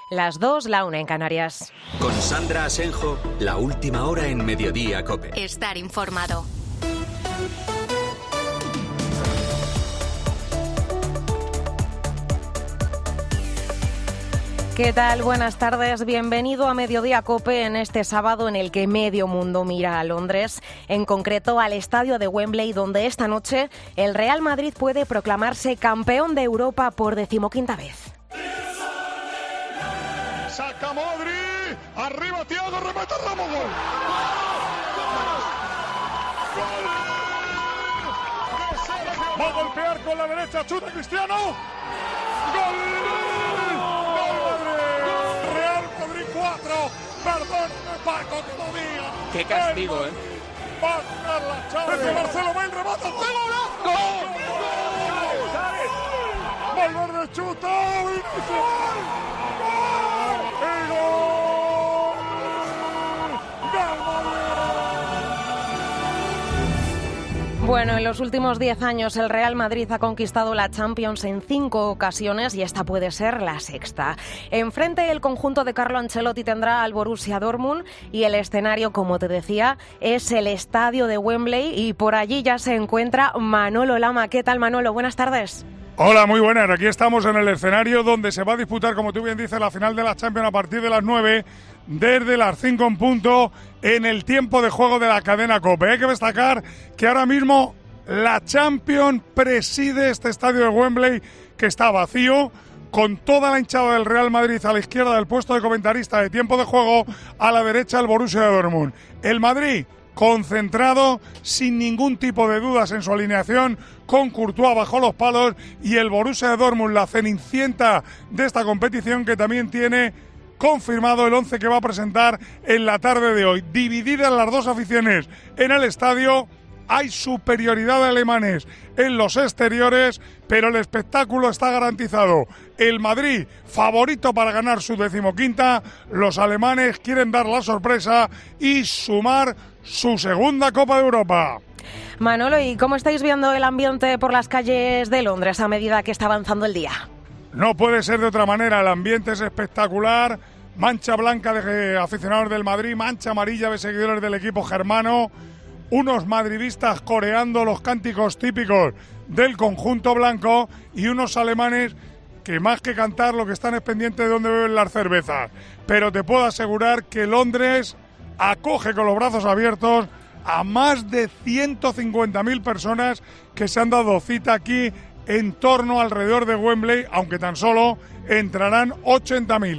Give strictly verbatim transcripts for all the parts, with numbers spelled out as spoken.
Las dos, la una en Canarias. Con Sandra Asenjo, la última hora en Mediodía COPE. Estar informado. ¿Qué tal? Buenas tardes. Bienvenido a Mediodía COPE en este sábado en el que medio mundo mira a Londres, en concreto al estadio de Wembley, donde esta noche el Real Madrid puede proclamarse campeón de Europa por decimoquinta vez. Saca Modri, arriba Thiago, remata Ramos, gol. ¡Gol! Va a golpear con la derecha, chuta Cristiano. ¡Gol! cuatro, perdón, Paco, que lo diga. Qué castigo, el, eh. Va a ganar la Chávez de Marcelo, va el remate, ¡gol! ¡Gol! ¡Gol! ¡Valverde chuta! ¡Gol! ¡Y gol! ¡Del Madrid! Bueno, en los últimos diez años el Real Madrid ha conquistado la Champions en cinco ocasiones y esta puede ser la sexta. Enfrente el conjunto de Carlo Ancelotti tendrá al Borussia Dortmund y el escenario, como te decía, es el estadio de Wembley y por allí ya se encuentra Manolo Lama. ¿Qué tal, Manolo? Buenas tardes. Hola, muy buenas. Aquí estamos en el escenario donde se va a disputar, como tú bien dices, la final de la Champions a partir de las nueve, desde las cinco en punto, en el tiempo de juego de la cadena COPE. Hay que destacar que ahora mismo la Champions preside este estadio de Wembley, que está vacío, con toda la hinchada del Real Madrid a la izquierda del puesto de comentarista de tiempo de juego, a la derecha el Borussia Dortmund. El Madrid concentrado, sin ningún tipo de dudas en su alineación, con Courtois bajo los palos, y el Borussia Dortmund, la cenicienta de esta competición, que también tiene confirmado el once que va a presentar en la tarde de hoy. Divididas las dos aficiones en el estadio, hay superioridad de alemanes en los exteriores, pero el espectáculo está garantizado. El Madrid, favorito para ganar su decimoquinta, los alemanes quieren dar la sorpresa y sumar su segunda Copa de Europa. Manolo, ¿y cómo estáis viendo el ambiente por las calles de Londres a medida que está avanzando el día? No puede ser de otra manera, el ambiente es espectacular, mancha blanca de aficionados del Madrid, mancha amarilla de seguidores del equipo germano, unos madridistas coreando los cánticos típicos del conjunto blanco y unos alemanes que más que cantar lo que están es pendientes de dónde beben las cervezas. Pero te puedo asegurar que Londres acoge con los brazos abiertos a más de ciento cincuenta mil personas que se han dado cita aquí en torno alrededor de Wembley, aunque tan solo entrarán ochenta mil.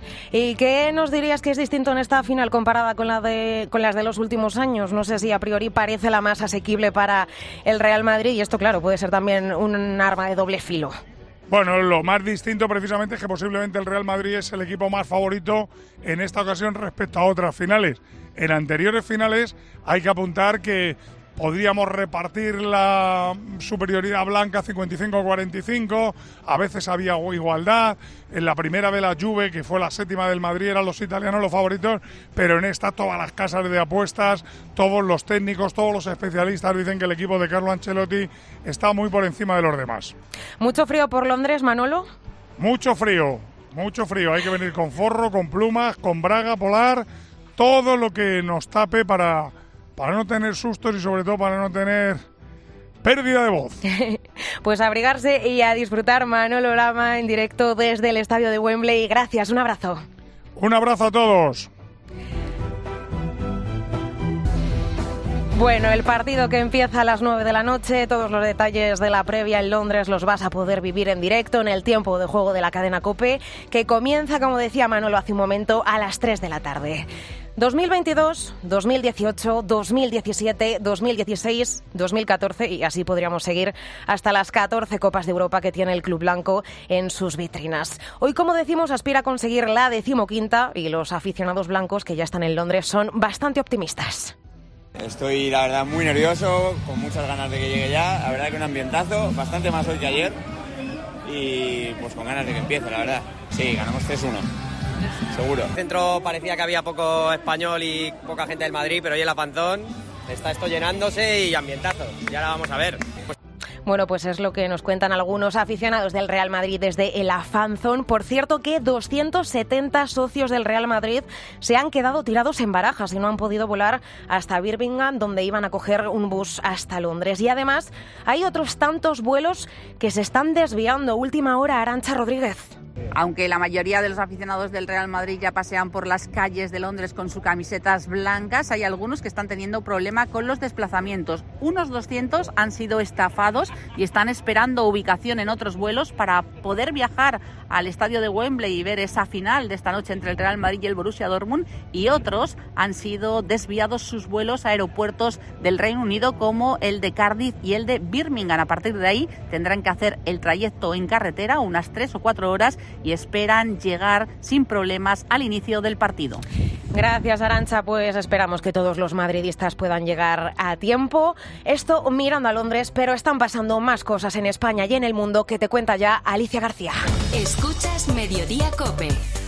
¿Y qué nos dirías que es distinto en esta final comparada con la de con las de los últimos años? No sé si a priori parece la más asequible para el Real Madrid y esto, claro, puede ser también un arma de doble filo. Bueno, lo más distinto precisamente es que posiblemente el Real Madrid es el equipo más favorito en esta ocasión respecto a otras finales. En anteriores finales hay que apuntar que podríamos repartir la superioridad blanca cincuenta y cinco a cuarenta y cinco, a veces había igualdad, en la primera de la Juve, que fue la séptima del Madrid, eran los italianos los favoritos, pero en esta todas las casas de apuestas, todos los técnicos, todos los especialistas dicen que el equipo de Carlo Ancelotti está muy por encima de los demás. ¿Mucho frío por Londres, Manolo? Mucho frío, mucho frío, hay que venir con forro, con plumas, con braga polar, todo lo que nos tape para... para no tener sustos y sobre todo para no tener pérdida de voz. Pues a abrigarse y a disfrutar, Manolo Lama en directo desde el estadio de Wembley. Gracias, un abrazo. Un abrazo a todos. Bueno, el partido que empieza a las nueve de la noche, todos los detalles de la previa en Londres los vas a poder vivir en directo en el tiempo de juego de la cadena COPE, que comienza, como decía Manolo hace un momento, a las tres de la tarde. dos mil veintidós, dos mil dieciocho, dos mil diecisiete, dos mil dieciséis, dos mil catorce y así podríamos seguir hasta las catorce Copas de Europa que tiene el Club Blanco en sus vitrinas. Hoy, como decimos, aspira a conseguir la decimoquinta y los aficionados blancos que ya están en Londres son bastante optimistas. Estoy, la verdad, muy nervioso, con muchas ganas de que llegue ya. La verdad que un ambientazo, bastante más hoy que ayer. Y pues con ganas de que empiece, la verdad. Sí, ganamos tres uno. Seguro. El centro parecía que había poco español y poca gente del Madrid, pero hoy en la Panzón está esto llenándose y ambientazo. Y ahora vamos a ver. Pues... Bueno, pues es lo que nos cuentan algunos aficionados del Real Madrid desde el Afanzón. Por cierto que doscientos setenta socios del Real Madrid se han quedado tirados en Barajas y no han podido volar hasta Birmingham, donde iban a coger un bus hasta Londres. Y además hay otros tantos vuelos que se están desviando. Última hora, Arantxa Rodríguez. Aunque la mayoría de los aficionados del Real Madrid ya pasean por las calles de Londres con sus camisetas blancas, hay algunos que están teniendo problema con los desplazamientos. Unos doscientos han sido estafados y están esperando ubicación en otros vuelos para poder viajar al estadio de Wembley y ver esa final de esta noche entre el Real Madrid y el Borussia Dortmund, y otros han sido desviados sus vuelos a aeropuertos del Reino Unido como el de Cardiff y el de Birmingham. A partir de ahí tendrán que hacer el trayecto en carretera, unas tres o cuatro horas, y esperan llegar sin problemas al inicio del partido. Gracias, Arantxa. Pues esperamos que todos los madridistas puedan llegar a tiempo. Esto mirando a Londres, pero están pasando más cosas en España y en el mundo que te cuenta ya Alicia García. Escuchas Mediodía COPE.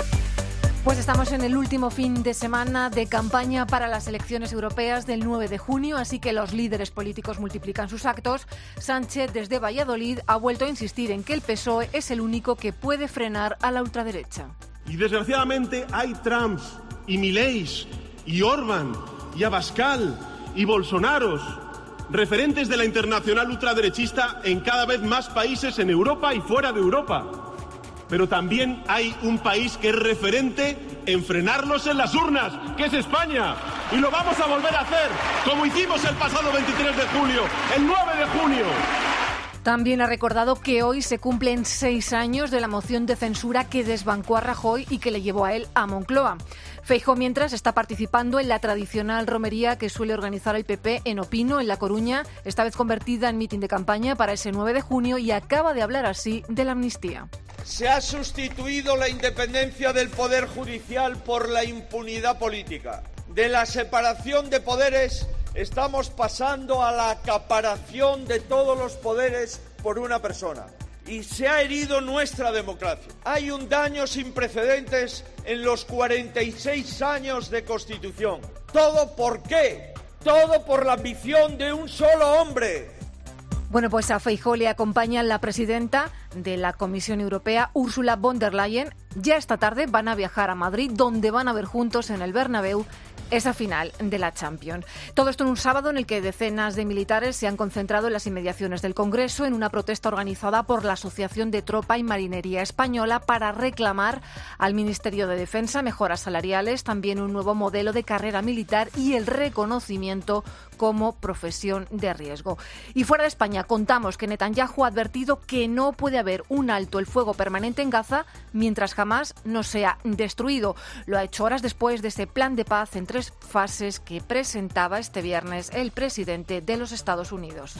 Pues estamos en el último fin de semana de campaña para las elecciones europeas del nueve de junio, así que los líderes políticos multiplican sus actos. Sánchez, desde Valladolid, ha vuelto a insistir en que el P S O E es el único que puede frenar a la ultraderecha. Y desgraciadamente hay Trumps y Mileis y Orbán y Abascal y Bolsonaros, referentes de la internacional ultraderechista en cada vez más países en Europa y fuera de Europa. Pero también hay un país que es referente en frenarlos en las urnas, que es España. Y lo vamos a volver a hacer, como hicimos el pasado veintitrés de julio, el nueve de junio. También ha recordado que hoy se cumplen seis años de la moción de censura que desbancó a Rajoy y que le llevó a él a Moncloa. Feijóo, mientras, está participando en la tradicional romería que suele organizar el P P en Opino, en La Coruña, esta vez convertida en mitin de campaña para ese nueve de junio, y acaba de hablar así de la amnistía. Se ha sustituido la independencia del Poder Judicial por la impunidad política. De la separación de poderes estamos pasando a la acaparación de todos los poderes por una persona. Y se ha herido nuestra democracia. Hay un daño sin precedentes en los cuarenta y seis años de Constitución. ¿Todo por qué? Todo por la ambición de un solo hombre. Bueno, pues a Feijóo le acompaña la presidenta de la Comisión Europea, Ursula von der Leyen. Ya esta tarde van a viajar a Madrid, donde van a ver juntos en el Bernabéu esa final de la Champions. Todo esto en un sábado en el que decenas de militares se han concentrado en las inmediaciones del Congreso en una protesta organizada por la Asociación de Tropa y Marinería Española para reclamar al Ministerio de Defensa mejoras salariales, también un nuevo modelo de carrera militar y el reconocimiento como profesión de riesgo. Y fuera de España contamos que Netanyahu ha advertido que no puede haber un alto el fuego permanente en Gaza mientras Hamás no sea destruido. Lo ha hecho horas después de ese plan de paz en tres fases que presentaba este viernes el presidente de los Estados Unidos.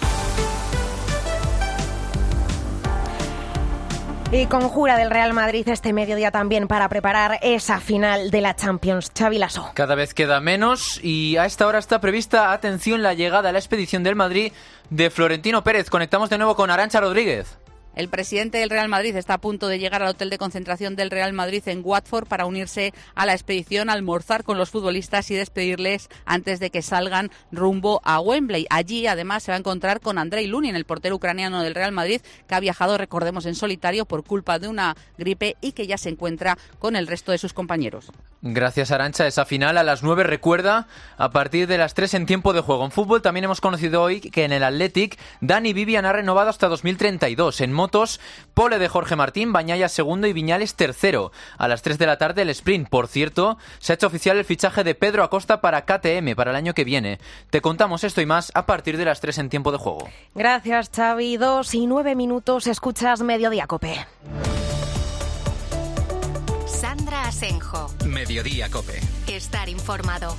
Y conjura del Real Madrid este mediodía también para preparar esa final de la Champions. Xavi Lasso. Cada vez queda menos y a esta hora está prevista, atención, la llegada a la expedición del Madrid de Florentino Pérez. Conectamos de nuevo con Arantxa Rodríguez. El presidente del Real Madrid está a punto de llegar al hotel de concentración del Real Madrid en Watford para unirse a la expedición, almorzar con los futbolistas y despedirles antes de que salgan rumbo a Wembley. Allí, además, se va a encontrar con Andrei Lunin, el portero ucraniano del Real Madrid, que ha viajado, recordemos, en solitario por culpa de una gripe y que ya se encuentra con el resto de sus compañeros. Gracias, Arantxa. Esa final a las nueve, recuerda, a partir de las tres en tiempo de juego. En fútbol también hemos conocido hoy que en el Athletic Dani Vivian ha renovado hasta dos mil treinta y dos. En motos, pole de Jorge Martín, Bañaya segundo y Viñales tercero. A las tres de la tarde el sprint. Por cierto, se ha hecho oficial el fichaje de Pedro Acosta para K T M para el año que viene. Te contamos esto y más a partir de las tres en tiempo de juego. Gracias, Xavi. Dos y nueve minutos, escuchas Mediodía COPE. Sandra Asenjo. Mediodía COPE. Estar informado.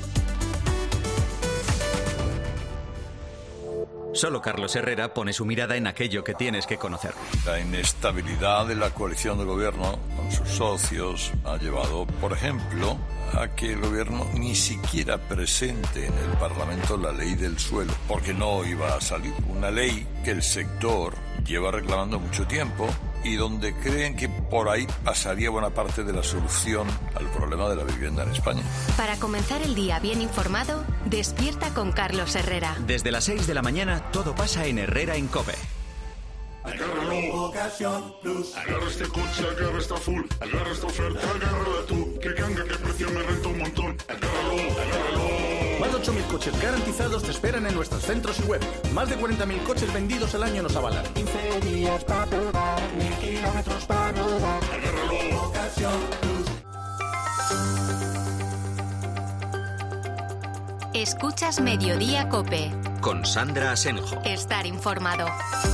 Solo Carlos Herrera pone su mirada en aquello que tienes que conocer. La inestabilidad de la coalición de gobierno con sus socios ha llevado, por ejemplo, a que el gobierno ni siquiera presente en el Parlamento la ley del suelo, porque no iba a salir. Una ley que el sector lleva reclamando mucho tiempo y donde creen que por ahí pasaría buena parte de la solución al problema de la vivienda en España. Para comenzar el día bien informado, despierta con Carlos Herrera. Desde las seis de la mañana todo pasa en Herrera en COPE. Ocasión Plus. Agarra este coche, agarra esta full, agarra esta oferta, agárrala tú. Que canga, que precio me renta un montón. Agárralo, agárralo. Más de ocho mil coches garantizados te esperan en nuestros centros y web. Más de cuarenta mil coches vendidos al año nos avalan. quince días para probar, mil kilómetros para rodar. Agárralo. Ocasión Plus. Escuchas Mediodía COPE. Con Sandra Asenjo. Estar informado.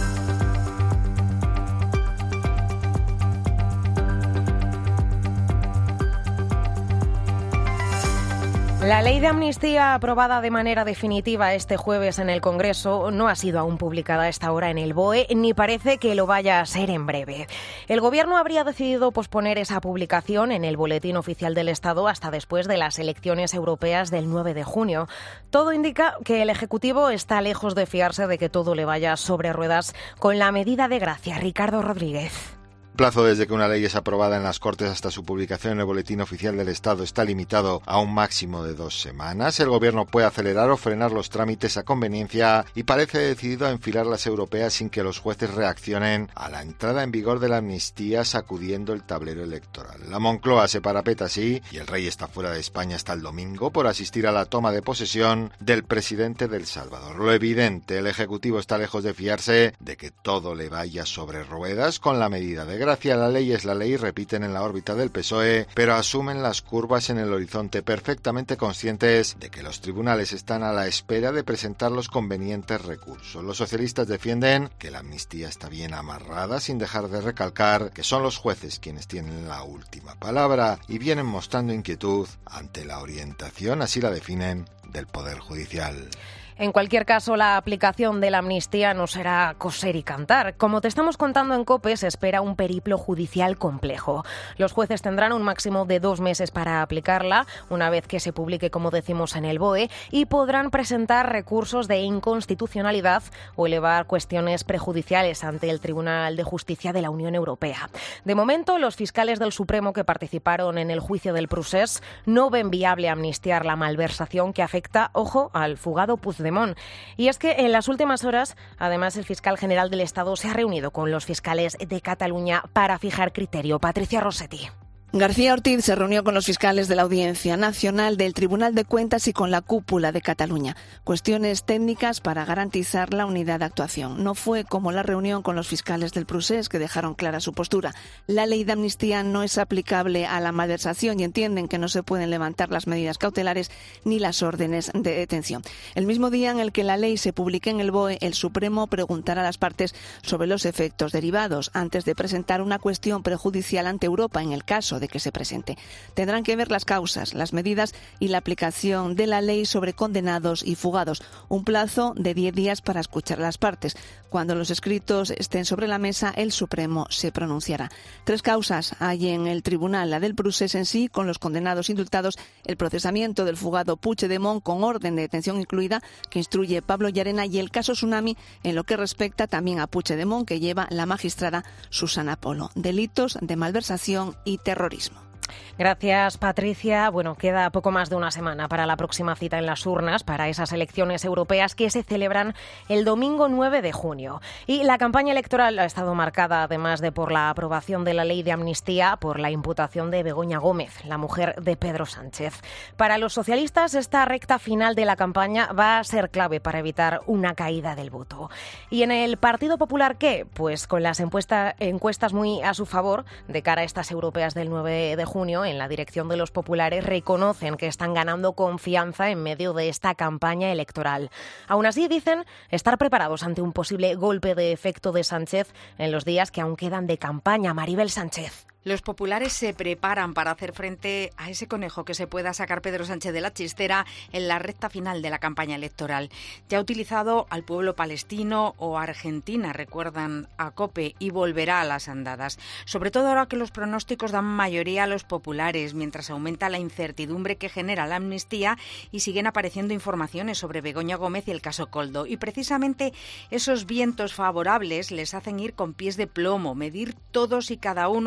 La ley de amnistía aprobada de manera definitiva este jueves en el Congreso no ha sido aún publicada a esta hora en el B O E, ni parece que lo vaya a ser en breve. El Gobierno habría decidido posponer esa publicación en el Boletín Oficial del Estado hasta después de las elecciones europeas del nueve de junio. Todo indica que el Ejecutivo está lejos de fiarse de que todo le vaya sobre ruedas con la medida de gracia. Ricardo Rodríguez. El plazo desde que una ley es aprobada en las Cortes hasta su publicación en el Boletín Oficial del Estado está limitado a un máximo de dos semanas. El Gobierno puede acelerar o frenar los trámites a conveniencia y parece decidido a enfilar las europeas sin que los jueces reaccionen a la entrada en vigor de la amnistía, sacudiendo el tablero electoral. La Moncloa se parapeta así y el rey está fuera de España hasta el domingo por asistir a la toma de posesión del presidente de El Salvador. Lo evidente, el Ejecutivo está lejos de fiarse de que todo le vaya sobre ruedas con la medida de gracia. La ley es la ley, repiten en la órbita del P S O E, pero asumen las curvas en el horizonte, perfectamente conscientes de que los tribunales están a la espera de presentar los convenientes recursos. Los socialistas defienden que la amnistía está bien amarrada, sin dejar de recalcar que son los jueces quienes tienen la última palabra, y vienen mostrando inquietud ante la orientación, así la definen, del Poder Judicial. En cualquier caso, la aplicación de la amnistía no será coser y cantar. Como te estamos contando en COPE, se espera un periplo judicial complejo. Los jueces tendrán un máximo de dos meses para aplicarla, una vez que se publique, como decimos, en el B O E, y podrán presentar recursos de inconstitucionalidad o elevar cuestiones prejudiciales ante el Tribunal de Justicia de la Unión Europea. De momento, los fiscales del Supremo que participaron en el juicio del Procés no ven viable amnistiar la malversación que afecta, ojo, al fugado Puigdemont. Y es que en las últimas horas, además, el fiscal general del Estado se ha reunido con los fiscales de Cataluña para fijar criterio. Patricia Rossetti. García Ortiz se reunió con los fiscales de la Audiencia Nacional, del Tribunal de Cuentas y con la cúpula de Cataluña. Cuestiones técnicas para garantizar la unidad de actuación. No fue como la reunión con los fiscales del Procés, que dejaron clara su postura. La ley de amnistía no es aplicable a la malversación y entienden que no se pueden levantar las medidas cautelares ni las órdenes de detención. El mismo día en el que la ley se publique en el B O E, el Supremo preguntará a las partes sobre los efectos derivados antes de presentar una cuestión prejudicial ante Europa en el caso de que se presente. Tendrán que ver las causas, las medidas y la aplicación de la ley sobre condenados y fugados. Un plazo de diez días para escuchar a las partes. Cuando los escritos estén sobre la mesa, el Supremo se pronunciará. Tres causas hay en el tribunal: la del Procés en sí, con los condenados indultados, el procesamiento del fugado Puigdemont con orden de detención incluida, que instruye Pablo Llarena, y el caso Tsunami, en lo que respecta también a Puigdemont, que lleva la magistrada Susana Polo. Delitos de malversación y terrorismo. Gracias, Patricia. Bueno, queda poco más de una semana para la próxima cita en las urnas, para esas elecciones europeas que se celebran el domingo nueve de junio. Y la campaña electoral ha estado marcada, además de por la aprobación de la ley de amnistía, por la imputación de Begoña Gómez, la mujer de Pedro Sánchez. Para los socialistas, esta recta final de la campaña va a ser clave para evitar una caída del voto. ¿Y en el Partido Popular qué? Pues con las encuesta, encuestas muy a su favor de cara a estas europeas del nueve de junio, en la dirección de los populares reconocen que están ganando confianza en medio de esta campaña electoral. Aún así, dicen estar preparados ante un posible golpe de efecto de Sánchez en los días que aún quedan de campaña. Maribel Sánchez. Los populares se preparan para hacer frente a ese conejo que se pueda sacar Pedro Sánchez de la chistera en la recta final de la campaña electoral. Ya ha utilizado al pueblo palestino o Argentina, recuerdan a COPE, y volverá a las andadas. Sobre todo ahora que los pronósticos dan mayoría a los populares, mientras aumenta la incertidumbre que genera la amnistía y siguen apareciendo informaciones sobre Begoña Gómez y el caso Koldo. Y precisamente esos vientos favorables les hacen ir con pies de plomo, medir todos y cada uno de los anuncios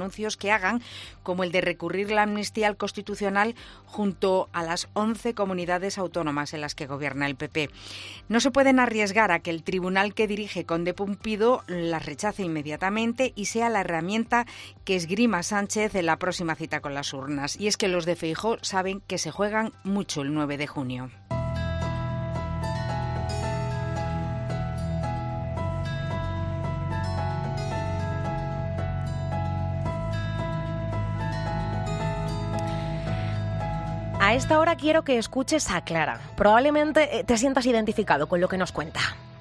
anuncios que hagan, como el de recurrir la amnistía al Constitucional junto a las once comunidades autónomas en las que gobierna el P P. No se pueden arriesgar a que el tribunal que dirige Conde Pumpido las rechace inmediatamente y sea la herramienta que esgrima Sánchez en la próxima cita con las urnas. Y es que los de Feijóo saben que se juegan mucho el nueve de junio. A esta hora quiero que escuches a Clara. Probablemente te sientas identificado con lo que nos cuenta.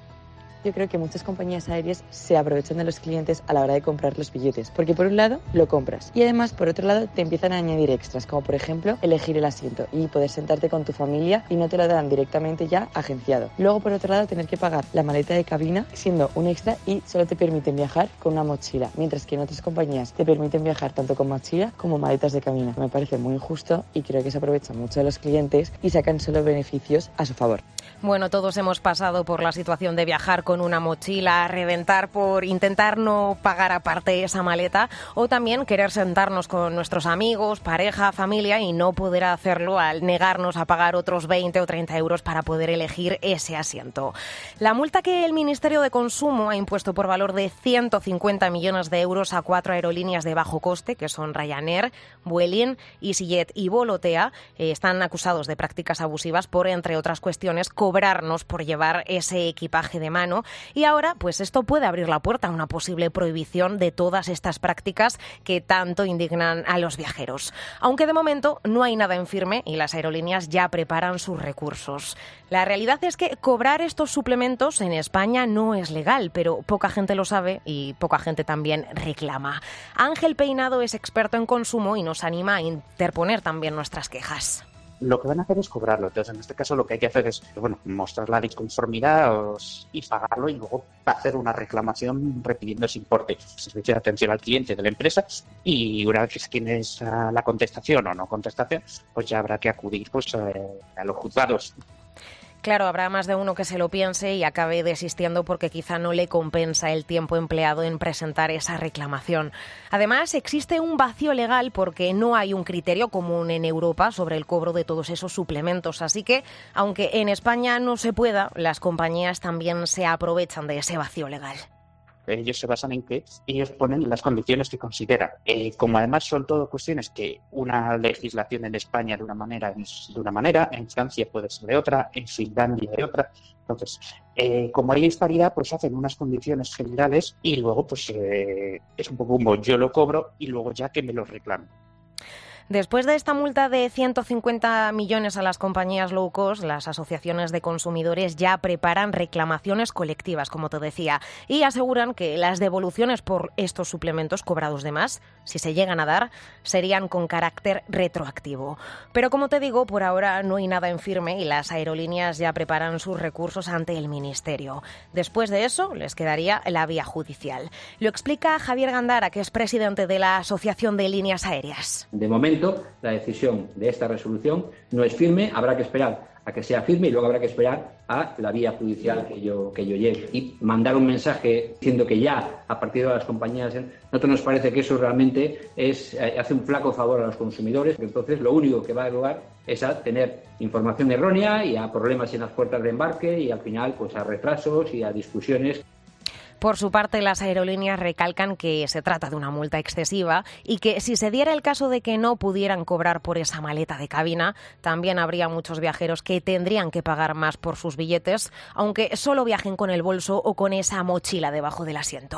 Yo creo que muchas compañías aéreas se aprovechan de los clientes a la hora de comprar los billetes, porque por un lado lo compras y además por otro lado te empiezan a añadir extras, como por ejemplo elegir el asiento y poder sentarte con tu familia y no te lo dan directamente ya agenciado. Luego por otro lado tener que pagar la maleta de cabina siendo un extra y solo te permiten viajar con una mochila, mientras que en otras compañías te permiten viajar tanto con mochila como maletas de cabina. Me parece muy injusto y creo que se aprovechan mucho de los clientes y sacan solo beneficios a su favor. Bueno, todos hemos pasado por la situación de viajar con una mochila, reventar por intentar no pagar aparte esa maleta, o también querer sentarnos con nuestros amigos, pareja, familia y no poder hacerlo al negarnos a pagar otros veinte o treinta euros para poder elegir ese asiento. La multa que el Ministerio de Consumo ha impuesto por valor de ciento cincuenta millones de euros a cuatro aerolíneas de bajo coste, que son Ryanair, Vueling, EasyJet y Volotea, eh, están acusados de prácticas abusivas por, entre otras cuestiones, cobrarnos por llevar ese equipaje de mano. Y ahora, pues esto puede abrir la puerta a una posible prohibición de todas estas prácticas que tanto indignan a los viajeros. Aunque de momento no hay nada en firme y las aerolíneas ya preparan sus recursos. La realidad es que cobrar estos suplementos en España no es legal, pero poca gente lo sabe y poca gente también reclama. Ángel Peinado es experto en consumo y nos anima a interponer también nuestras quejas. Lo que van a hacer es cobrarlo. Entonces, en este caso, lo que hay que hacer es, bueno, mostrar la disconformidad y pagarlo y luego hacer una reclamación repidiendo ese importe. Servicio de atención al cliente de la empresa y una vez que tienes la contestación o no contestación, pues ya habrá que acudir pues a los juzgados. Claro, habrá más de uno que se lo piense y acabe desistiendo porque quizá no le compensa el tiempo empleado en presentar esa reclamación. Además, existe un vacío legal porque no hay un criterio común en Europa sobre el cobro de todos esos suplementos. Así que, aunque en España no se pueda, las compañías también se aprovechan de ese vacío legal. Ellos se basan en que ellos ponen las condiciones que consideran. Eh, como además son todo cuestiones que una legislación en España de una manera es de una manera, en Francia puede ser de otra, en Finlandia de otra. Entonces, eh, como hay disparidad, pues hacen unas condiciones generales y luego pues eh, es un poco como yo lo cobro y luego ya que me lo reclamo. Después de esta multa de ciento cincuenta millones a las compañías low cost, las asociaciones de consumidores ya preparan reclamaciones colectivas, como te decía, y aseguran que las devoluciones por estos suplementos cobrados de más, si se llegan a dar, serían con carácter retroactivo. Pero como te digo, por ahora no hay nada en firme y las aerolíneas ya preparan sus recursos ante el Ministerio. Después de eso, les quedaría la vía judicial. Lo explica Javier Gandara, que es presidente de la Asociación de Líneas Aéreas. De momento, la decisión de esta resolución no es firme, habrá que esperar a que sea firme y luego habrá que esperar a la vía judicial que yo, que yo lleve y mandar un mensaje diciendo que ya a partir de las compañías, nosotros nos parece que eso realmente es eh, hace un flaco favor a los consumidores, entonces lo único que va a llevar es a tener información errónea y a problemas en las puertas de embarque y al final pues a retrasos y a discusiones. Por su parte, las aerolíneas recalcan que se trata de una multa excesiva y que si se diera el caso de que no pudieran cobrar por esa maleta de cabina, también habría muchos viajeros que tendrían que pagar más por sus billetes, aunque solo viajen con el bolso o con esa mochila debajo del asiento.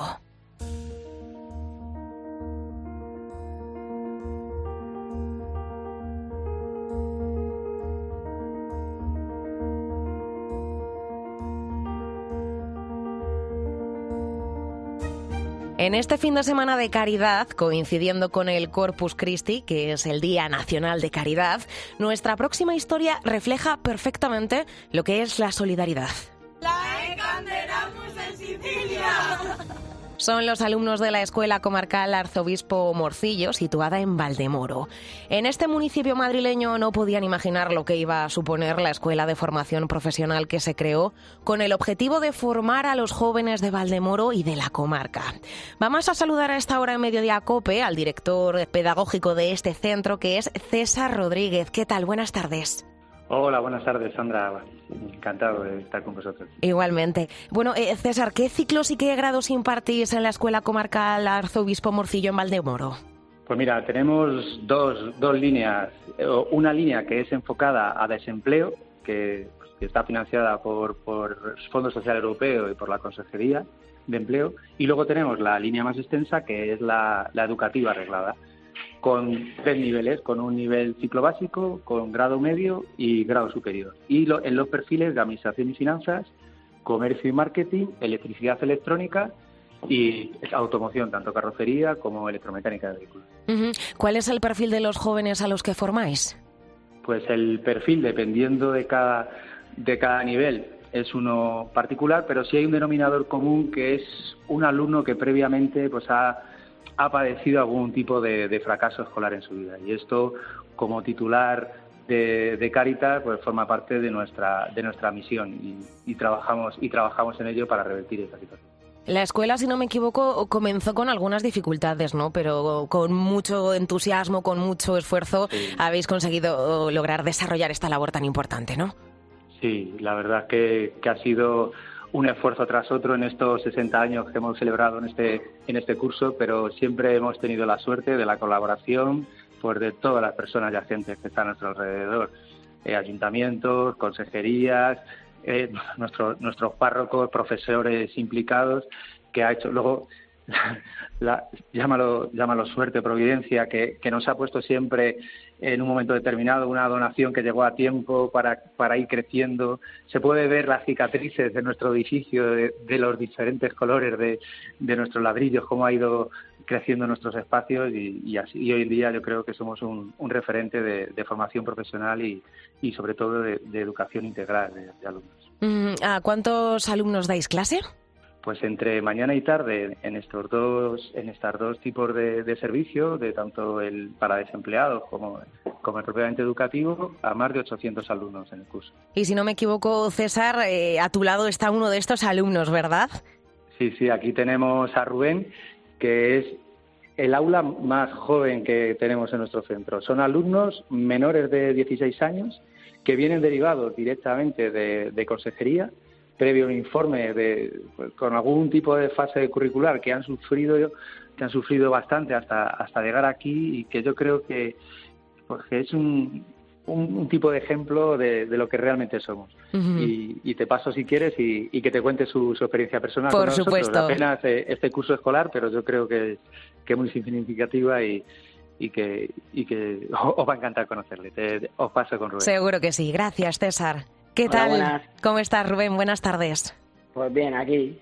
En este fin de semana de caridad, coincidiendo con el Corpus Christi, que es el Día Nacional de Caridad, nuestra próxima historia refleja perfectamente lo que es la solidaridad. La encanderamos en Sicilia. Son los alumnos de la Escuela Comarcal Arzobispo Morcillo, situada en Valdemoro. En este municipio madrileño no podían imaginar lo que iba a suponer la escuela de formación profesional que se creó con el objetivo de formar a los jóvenes de Valdemoro y de la comarca. Vamos a saludar a esta hora en Mediodía COPE al director pedagógico de este centro, que es César Rodríguez. ¿Qué tal? Buenas tardes. Hola, buenas tardes, Sandra. Encantado de estar con vosotros. Igualmente. Bueno, eh, César, ¿qué ciclos y qué grados impartís en la Escuela Comarcal Arzobispo Morcillo en Valdemoro? Pues mira, tenemos dos, dos líneas. Una línea que es enfocada a desempleo, que, pues, que está financiada por, por el Fondo Social Europeo y por la Consejería de Empleo. Y luego tenemos la línea más extensa, que es la, la educativa arreglada, con tres niveles, con un nivel ciclo básico, con grado medio y grado superior. Y lo, en los perfiles de administración y finanzas, comercio y marketing, electricidad electrónica y automoción, tanto carrocería como electromecánica de vehículos. Uh-huh. ¿Cuál es el perfil de los jóvenes a los que formáis? Pues el perfil, dependiendo de cada, de cada nivel, es uno particular, pero sí hay un denominador común, que es un alumno que previamente pues ha ha padecido algún tipo de, de fracaso escolar en su vida. Y esto, como titular de, de Cáritas, pues forma parte de nuestra de nuestra misión y, y trabajamos y trabajamos en ello para revertir esta situación. La escuela, si no me equivoco, comenzó con algunas dificultades, ¿no? Pero con mucho entusiasmo, con mucho esfuerzo, sí, habéis conseguido lograr desarrollar esta labor tan importante, ¿no? Sí, la verdad que, que ha sido un esfuerzo tras otro en estos sesenta años que hemos celebrado en este en este curso, pero siempre hemos tenido la suerte de la colaboración pues de todas las personas y agentes que están a nuestro alrededor, eh, ayuntamientos, consejerías, eh, nuestros nuestros párrocos, profesores implicados, que ha hecho luego la, la, llámalo llámalo suerte, providencia, que, que nos ha puesto siempre en un momento determinado una donación que llegó a tiempo para, para ir creciendo. Se puede ver las cicatrices de nuestro edificio, de, de los diferentes colores de, de nuestros ladrillos, cómo ha ido creciendo nuestros espacios y, y, así, y hoy en día yo creo que somos un, un referente de, de formación profesional y, y sobre todo de, de educación integral de, de alumnos. ¿A cuántos alumnos dais clase? Pues entre mañana y tarde en estos dos, en estos dos tipos de, de servicio, de tanto el para desempleados como, como el propiamente educativo, a más de ochocientos alumnos en el curso. Y si no me equivoco, César, eh, a tu lado está uno de estos alumnos, ¿verdad? Sí, sí, aquí tenemos a Rubén, que es el aula más joven que tenemos en nuestro centro. Son alumnos menores de dieciséis años que vienen derivados directamente de, de consejería, previo un informe de pues, con algún tipo de fase curricular que han sufrido que han sufrido bastante hasta hasta llegar aquí, y que yo creo que, pues, que es un, un, un tipo de ejemplo de, de lo que realmente somos. Uh-huh. y, y te paso si quieres y, y que te cuente su, su experiencia personal. Por con nosotros. supuesto. Apenas eh, este curso escolar, pero yo creo que, que es muy significativa y y que y que os va a encantar conocerle. Te, te, os paso con Rubén. Seguro que sí. Gracias, César. ¿Qué Hola, tal? Buenas. ¿Cómo estás, Rubén? Buenas tardes. Pues bien, aquí.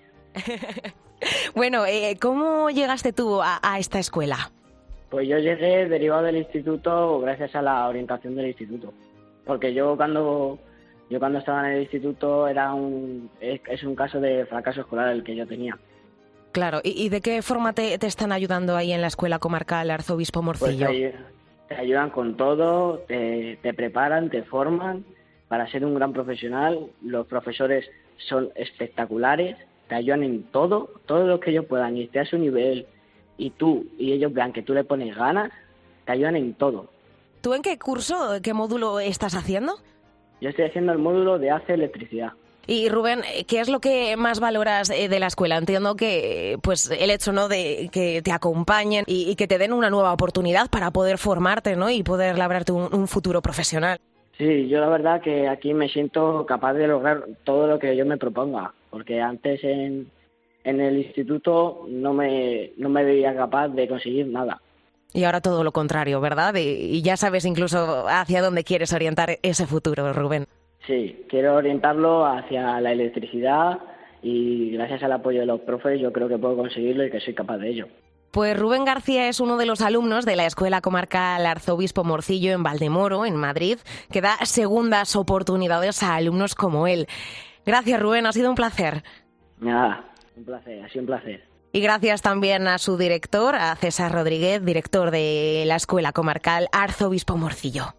Bueno, eh, ¿cómo llegaste tú a, a esta escuela? Pues yo llegué derivado del instituto gracias a la orientación del instituto. Porque yo cuando yo cuando estaba en el instituto era un es, es un caso de fracaso escolar el que yo tenía. Claro, ¿y, y de qué forma te, te están ayudando ahí en la Escuela Comarcal Arzobispo Morcillo? Pues te, te ayudan con todo, te, te preparan, te forman para ser un gran profesional. Los profesores son espectaculares, te ayudan en todo, todo lo que ellos puedan, y esté a su nivel, y tú y ellos vean que tú le pones ganas, te ayudan en todo. ¿Tú en qué curso, qué módulo estás haciendo? Yo estoy haciendo el módulo de A C E Electricidad. Y Rubén, ¿qué es lo que más valoras de la escuela? Entiendo que pues el hecho, ¿no?, de que te acompañen y, y que te den una nueva oportunidad para poder formarte, ¿no?, y poder labrarte un, un futuro profesional. Sí, yo la verdad que aquí me siento capaz de lograr todo lo que yo me proponga, porque antes en, en el instituto no me, no me veía capaz de conseguir nada. Y ahora todo lo contrario, ¿verdad? Y, y ya sabes incluso hacia dónde quieres orientar ese futuro, Rubén. Sí, quiero orientarlo hacia la electricidad y gracias al apoyo de los profes yo creo que puedo conseguirlo y que soy capaz de ello. Pues Rubén García es uno de los alumnos de la Escuela Comarcal Arzobispo Morcillo en Valdemoro, en Madrid, que da segundas oportunidades a alumnos como él. Gracias, Rubén, ha sido un placer. Nada, un placer, ha sido un placer. Y gracias también a su director, a César Rodríguez, director de la Escuela Comarcal Arzobispo Morcillo.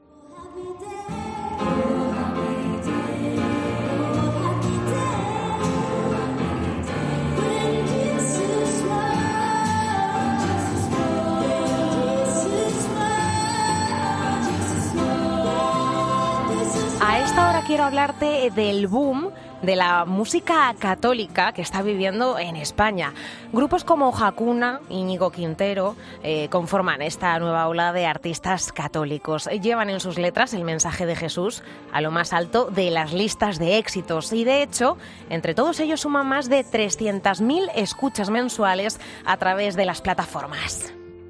A esta hora quiero hablarte del boom de la música católica que está viviendo en España. Grupos como Hakuna, Íñigo Quintero, eh, conforman esta nueva ola de artistas católicos. Llevan en sus letras el mensaje de Jesús a lo más alto de las listas de éxitos y, de hecho, entre todos ellos suman más de trescientas mil escuchas mensuales a través de las plataformas.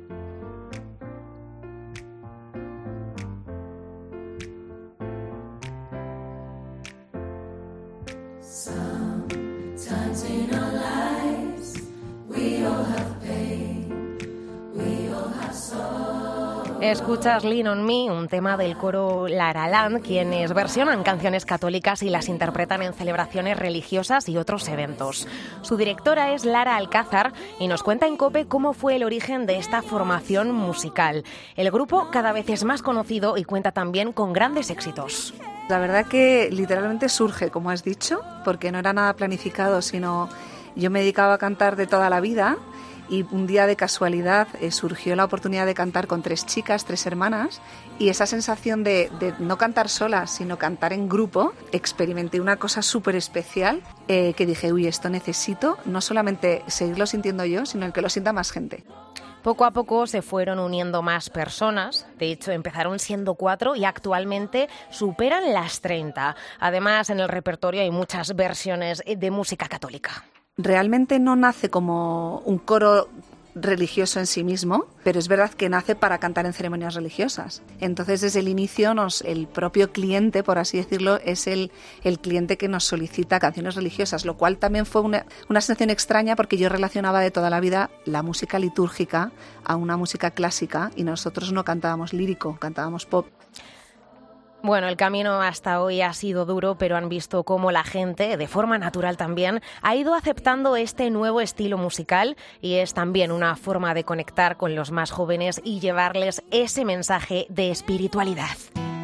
Escuchas Lean on Me, un tema del coro Lara Land, quienes versionan canciones católicas y las interpretan en celebraciones religiosas y otros eventos. Su directora es Lara Alcázar y nos cuenta en COPE cómo fue el origen de esta formación musical. El grupo cada vez es más conocido y cuenta también con grandes éxitos. La verdad que literalmente surge, como has dicho, porque no era nada planificado, sino yo me dedicaba a cantar de toda la vida. Y un día de casualidad eh, surgió la oportunidad de cantar con tres chicas, tres hermanas, y esa sensación de, de no cantar sola, sino cantar en grupo, experimenté una cosa súper especial eh, que dije, uy, esto necesito no solamente seguirlo sintiendo yo, sino el que lo sienta más gente. Poco a poco se fueron uniendo más personas, de hecho empezaron siendo cuatro y actualmente superan las treinta. Además, en el repertorio hay muchas versiones de música católica. Realmente no nace como un coro religioso en sí mismo, pero es verdad que nace para cantar en ceremonias religiosas. Entonces, desde el inicio, nos, el propio cliente, por así decirlo, es el, el cliente que nos solicita canciones religiosas, lo cual también fue una, una sensación extraña porque yo relacionaba de toda la vida la música litúrgica a una música clásica y nosotros no cantábamos lírico, cantábamos pop. Bueno, el camino hasta hoy ha sido duro, pero han visto cómo la gente, de forma natural también, ha ido aceptando este nuevo estilo musical y es también una forma de conectar con los más jóvenes y llevarles ese mensaje de espiritualidad.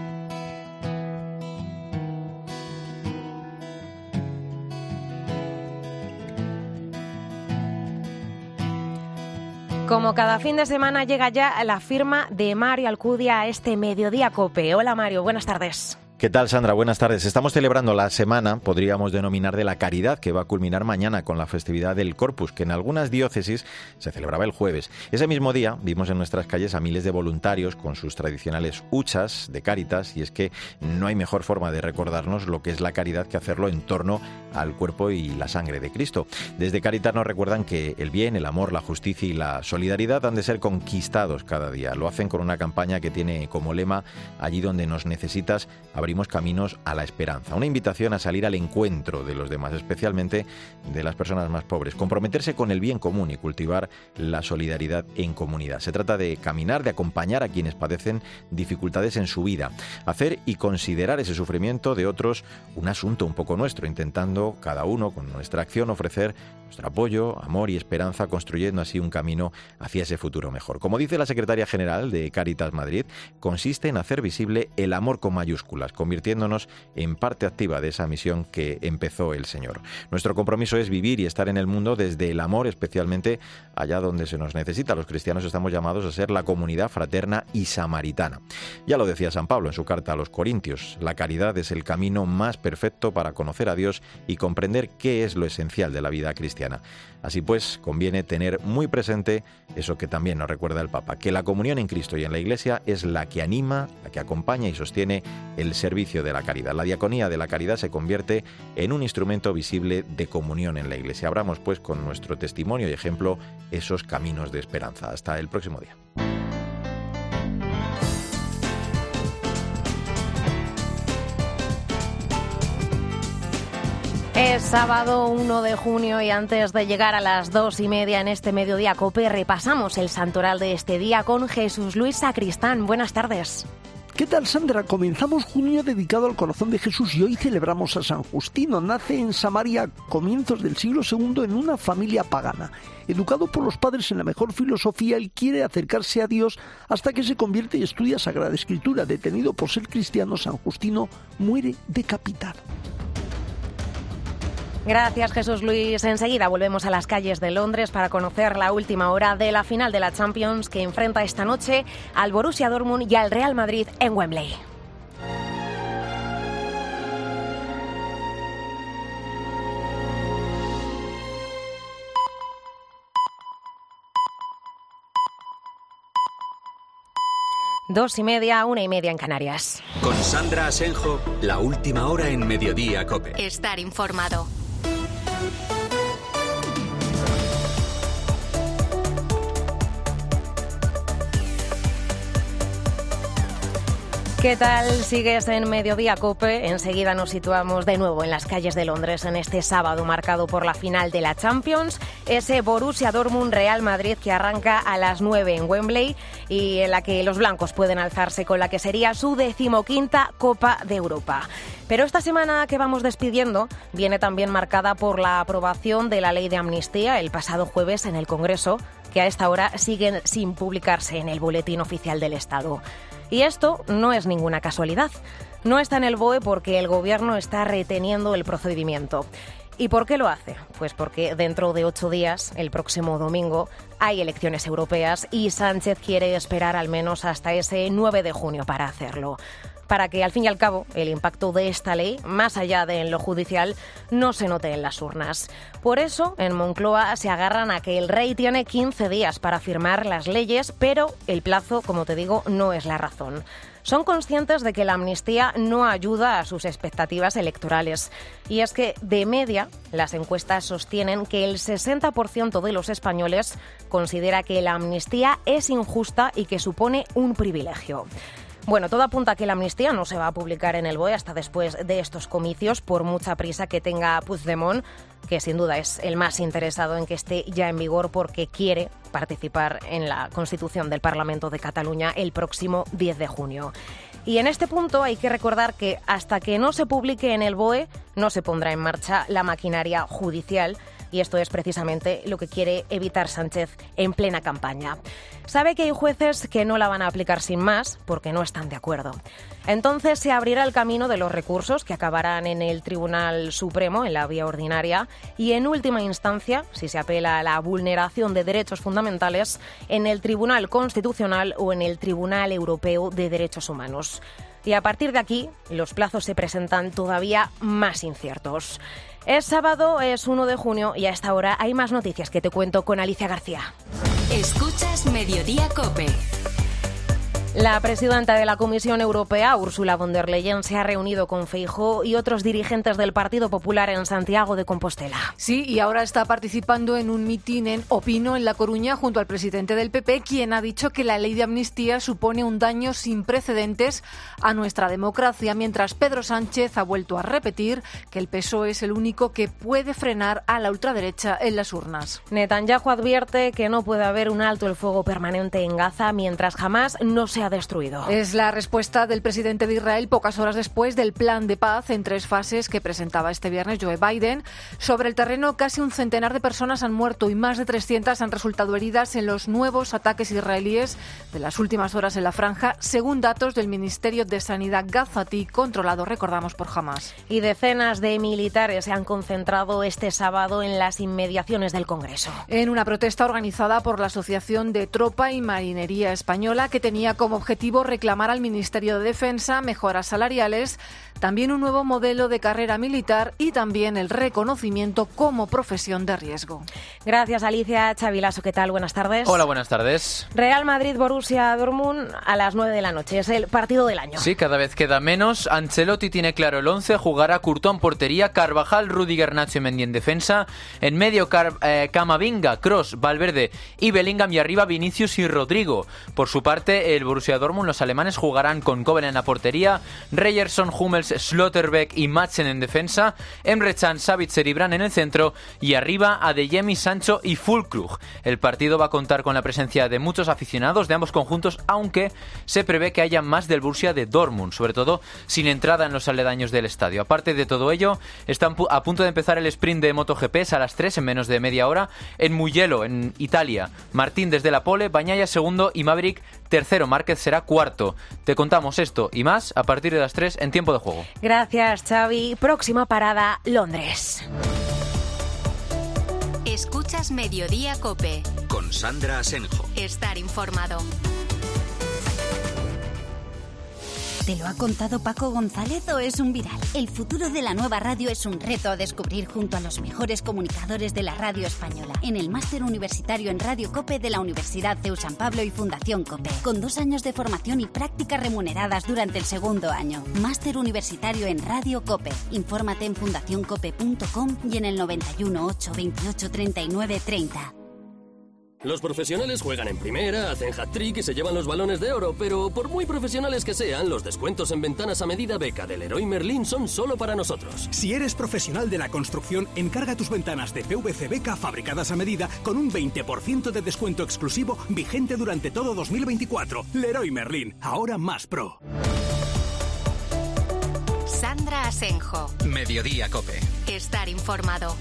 Como cada fin de semana llega ya la firma de Mario Alcudia a este Mediodía COPE. Hola Mario, buenas tardes. ¿Qué tal, Sandra? Buenas tardes. Estamos celebrando la semana, podríamos denominar, de la caridad, que va a culminar mañana con la festividad del Corpus, que en algunas diócesis se celebraba el jueves. Ese mismo día vimos en nuestras calles a miles de voluntarios con sus tradicionales huchas de Cáritas, y es que no hay mejor forma de recordarnos lo que es la caridad que hacerlo en torno al cuerpo y la sangre de Cristo. Desde Cáritas nos recuerdan que el bien, el amor, la justicia y la solidaridad han de ser conquistados cada día. Lo hacen con una campaña que tiene como lema: allí donde nos necesitas, abrimos caminos a la esperanza. Una invitación a salir al encuentro de los demás, especialmente de las personas más pobres. Comprometerse con el bien común y cultivar la solidaridad en comunidad. Se trata de caminar, de acompañar a quienes padecen dificultades en su vida. Hacer y considerar ese sufrimiento de otros un asunto un poco nuestro, intentando cada uno con nuestra acción ofrecer nuestro apoyo, amor y esperanza, construyendo así un camino hacia ese futuro mejor. Como dice la secretaria general de Cáritas Madrid, consiste en hacer visible el amor con mayúsculas, convirtiéndonos en parte activa de esa misión que empezó el Señor. Nuestro compromiso es vivir y estar en el mundo desde el amor, especialmente allá donde se nos necesita. Los cristianos estamos llamados a ser la comunidad fraterna y samaritana. Ya lo decía San Pablo en su carta a los Corintios: la caridad es el camino más perfecto para conocer a Dios y comprender qué es lo esencial de la vida cristiana. Así pues, conviene tener muy presente eso que también nos recuerda el Papa, que la comunión en Cristo y en la Iglesia es la que anima, la que acompaña y sostiene el servicio de la caridad. La diaconía de la caridad se convierte en un instrumento visible de comunión en la Iglesia. Abramos pues con nuestro testimonio y ejemplo esos caminos de esperanza. Hasta el próximo día. Es sábado uno de junio y antes de llegar a las dos y media en este Mediodía COPE repasamos el santoral de este día con Jesús Luis Sacristán. Buenas tardes. ¿Qué tal, Sandra? Comenzamos junio dedicado al corazón de Jesús y hoy celebramos a San Justino. Nace en Samaria a comienzos del siglo segundo en una familia pagana. Educado por los padres en la mejor filosofía, él quiere acercarse a Dios hasta que se convierte y estudia Sagrada Escritura. Detenido por ser cristiano, San Justino muere decapitado. Gracias, Jesús Luis. Enseguida volvemos a las calles de Londres para conocer la última hora de la final de la Champions que enfrenta esta noche al Borussia Dortmund y al Real Madrid en Wembley. Dos y media, una y media en Canarias. Con Sandra Asenjo, la última hora en Mediodía COPE. Estar informado. ¿Qué tal? Sigues en Mediodía COPE. Enseguida nos situamos de nuevo en las calles de Londres en este sábado marcado por la final de la Champions. Ese Borussia Dortmund Real Madrid que arranca a las nueve en Wembley y en la que los blancos pueden alzarse con la que sería su decimoquinta Copa de Europa. Pero esta semana que vamos despidiendo viene también marcada por la aprobación de la ley de amnistía el pasado jueves en el Congreso, que a esta hora siguen sin publicarse en el Boletín Oficial del Estado. Y esto no es ninguna casualidad. No está en el B O E porque el Gobierno está reteniendo el procedimiento. ¿Y por qué lo hace? Pues porque dentro de ocho días, el próximo domingo, hay elecciones europeas y Sánchez quiere esperar al menos hasta ese nueve de junio para hacerlo. Para que, al fin y al cabo, el impacto de esta ley, más allá de en lo judicial, no se note en las urnas. Por eso, en Moncloa se agarran a que el rey tiene quince días para firmar las leyes, pero el plazo, como te digo, no es la razón. Son conscientes de que la amnistía no ayuda a sus expectativas electorales. Y es que, de media, las encuestas sostienen que el sesenta por ciento de los españoles considera que la amnistía es injusta y que supone un privilegio. Bueno, todo apunta a que la amnistía no se va a publicar en el B O E hasta después de estos comicios, por mucha prisa que tenga Puigdemont, que sin duda es el más interesado en que esté ya en vigor porque quiere participar en la constitución del Parlamento de Cataluña el próximo diez de junio. Y en este punto hay que recordar que hasta que no se publique en el B O E no se pondrá en marcha la maquinaria judicial. Y esto es precisamente lo que quiere evitar Sánchez en plena campaña. Sabe que hay jueces que no la van a aplicar sin más porque no están de acuerdo. Entonces se abrirá el camino de los recursos que acabarán en el Tribunal Supremo, en la vía ordinaria, y en última instancia, si se apela a la vulneración de derechos fundamentales, en el Tribunal Constitucional o en el Tribunal Europeo de Derechos Humanos. Y a partir de aquí, los plazos se presentan todavía más inciertos. Es sábado, es uno de junio y a esta hora hay más noticias que te cuento con Alicia García. Escuchas Mediodía COPE. La presidenta de la Comisión Europea, Ursula von der Leyen, se ha reunido con Feijóo y otros dirigentes del Partido Popular en Santiago de Compostela. Sí, y ahora está participando en un mitin en Opino, en La Coruña, junto al presidente del P P, quien ha dicho que la ley de amnistía supone un daño sin precedentes a nuestra democracia, mientras Pedro Sánchez ha vuelto a repetir que el P S O E es el único que puede frenar a la ultraderecha en las urnas. Netanyahu advierte que no puede haber un alto el fuego permanente en Gaza mientras Hamás no se ha destruido. Es la respuesta del presidente de Israel pocas horas después del plan de paz en tres fases que presentaba este viernes Joe Biden. Sobre el terreno, casi un centenar de personas han muerto y más de trescientas han resultado heridas en los nuevos ataques israelíes de las últimas horas en la franja, según datos del Ministerio de Sanidad gazatí, controlado, recordamos, por Hamás. Y decenas de militares se han concentrado este sábado en las inmediaciones del Congreso. En una protesta organizada por la Asociación de Tropa y Marinería Española, que tenía como objetivo reclamar al Ministerio de Defensa mejoras salariales, también un nuevo modelo de carrera militar y también el reconocimiento como profesión de riesgo. Gracias, Alicia. Xavi Lasso, ¿qué tal? Buenas tardes. Hola, buenas tardes. Real Madrid, Borussia Dortmund a las nueve de la noche. Es el partido del año. Sí, cada vez queda menos. Ancelotti tiene claro el once. Jugará Courtois en portería, Carvajal, Rüdiger, Nacho y Mendy en defensa. En medio, Car- eh, Camavinga, Kroos, Valverde y Bellingham. Y arriba, Vinicius y Rodrigo. Por su parte, el Borussia Borussia Dortmund. Los alemanes jugarán con Kobel en la portería, Ryerson, Hummels, Schlotterbeck y Madsen en defensa, Emre Can, Savitzer y Brandt en el centro y arriba Adeyemi, Sancho y Füllkrug. El partido va a contar con la presencia de muchos aficionados de ambos conjuntos, aunque se prevé que haya más del Borussia de Dortmund, sobre todo sin entrada en los aledaños del estadio. Aparte de todo ello, están a punto de empezar el sprint de MotoGP a las tres en menos de media hora en Mugello, en Italia. Martín desde la pole, Bagnaia segundo y Maverick tercero. Márquez será cuarto. Te contamos esto y más a partir de las tres en Tiempo de Juego. Gracias, Xavi. Próxima parada, Londres. Escuchas Mediodía COPE. Con Sandra Asenjo. Estar informado. ¿Te lo ha contado Paco González o es un viral? El futuro de la nueva radio es un reto a descubrir junto a los mejores comunicadores de la radio española en el Máster Universitario en Radio COPE de la Universidad C E U San Pablo y Fundación COPE, con dos años de formación y prácticas remuneradas durante el segundo año. Máster Universitario en Radio COPE. Infórmate en fundación cope punto com y en el noventa y uno, ocho veintiocho, treinta y nueve, treinta. Los profesionales juegan en primera, hacen hat-trick y se llevan los balones de oro, pero por muy profesionales que sean, los descuentos en ventanas a medida Beca del Leroy Merlin son solo para nosotros. Si eres profesional de la construcción, encarga tus ventanas de P V C Beca fabricadas a medida con un veinte por ciento de descuento exclusivo vigente durante todo dos mil veinticuatro. Leroy Merlin, ahora más pro. Sandra Asenjo. Mediodía COPE. Estar informado.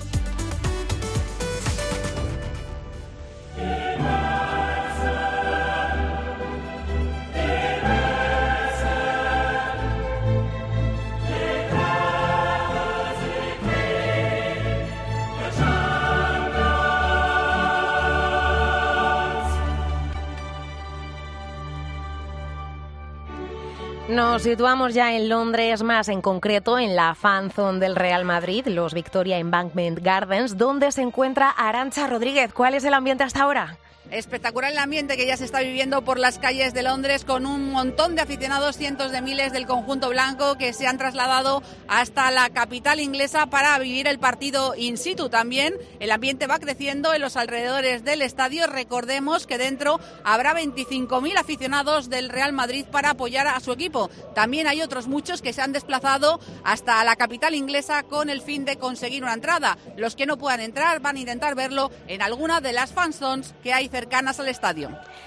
Nos situamos ya en Londres, más en concreto en la fan zone del Real Madrid, los Victoria Embankment Gardens, donde se encuentra Arantxa Rodríguez. ¿Cuál es el ambiente hasta ahora? Espectacular el ambiente que ya se está viviendo por las calles de Londres, con un montón de aficionados, cientos de miles del conjunto blanco que se han trasladado hasta la capital inglesa para vivir el partido in situ. También el ambiente va creciendo en los alrededores del estadio. Recordemos que dentro habrá veinticinco mil aficionados del Real Madrid para apoyar a su equipo. También hay otros muchos que se han desplazado hasta la capital inglesa con el fin de conseguir una entrada. Los que no puedan entrar van a intentar verlo en alguna de las fan zones que hay cercanas al estadio.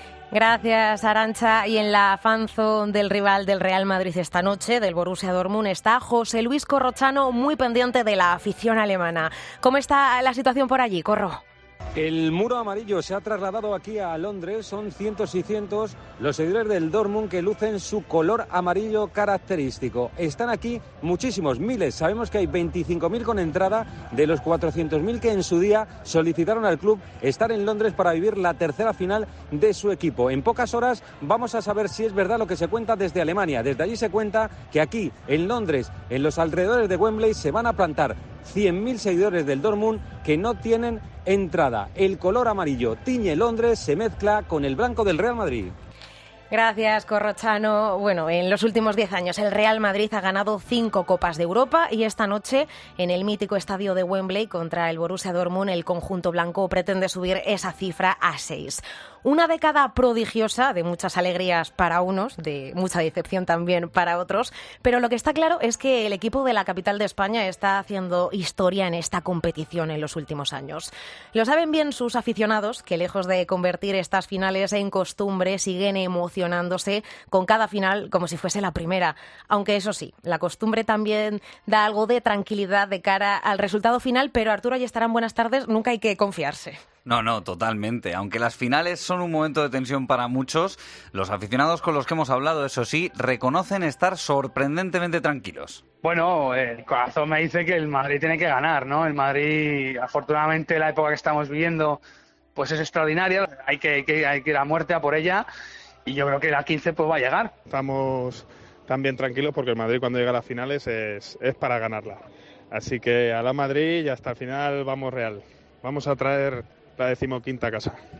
Gracias, Arantxa. Y en la fanzone del rival del Real Madrid esta noche, del Borussia Dortmund, está José Luis Corrochano, muy pendiente de la afición alemana. ¿Cómo está la situación por allí, Corro? El muro amarillo se ha trasladado aquí a Londres, son cientos y cientos los seguidores del Dortmund que lucen su color amarillo característico. Están aquí muchísimos, miles, sabemos que hay veinticinco mil con entrada de los cuatrocientos mil que en su día solicitaron al club estar en Londres para vivir la tercera final de su equipo. En pocas horas vamos a saber si es verdad lo que se cuenta desde Alemania. Desde allí se cuenta que aquí, en Londres, en los alrededores de Wembley, se van a plantar cien mil seguidores del Dortmund que no tienen entrada. El color amarillo tiñe Londres, se mezcla con el blanco del Real Madrid. Gracias, Corrochano. Bueno, en los últimos diez años el Real Madrid ha ganado cinco Copas de Europa y esta noche en el mítico estadio de Wembley contra el Borussia Dortmund el conjunto blanco pretende subir esa cifra a seis. Una década prodigiosa, de muchas alegrías para unos, de mucha decepción también para otros, pero lo que está claro es que el equipo de la capital de España está haciendo historia en esta competición en los últimos años. Lo saben bien sus aficionados, que lejos de convertir estas finales en costumbre, siguen emocionándose con cada final como si fuese la primera. Aunque eso sí, la costumbre también da algo de tranquilidad de cara al resultado final, pero Arturo Ayestarán, buenas tardes, nunca hay que confiarse. No, no, totalmente. Aunque las finales son un momento de tensión para muchos, los aficionados con los que hemos hablado, eso sí, reconocen estar sorprendentemente tranquilos. Bueno, el corazón me dice que el Madrid tiene que ganar, ¿no? El Madrid, afortunadamente, la época que estamos viviendo, pues es extraordinaria. Hay que, hay que, hay que ir a muerte a por ella y yo creo que la quince pues va a llegar. Estamos también tranquilos porque el Madrid cuando llega a las finales es, es para ganarla. Así que a la Madrid y hasta el final vamos real. Vamos a traer la decimoquinta casa.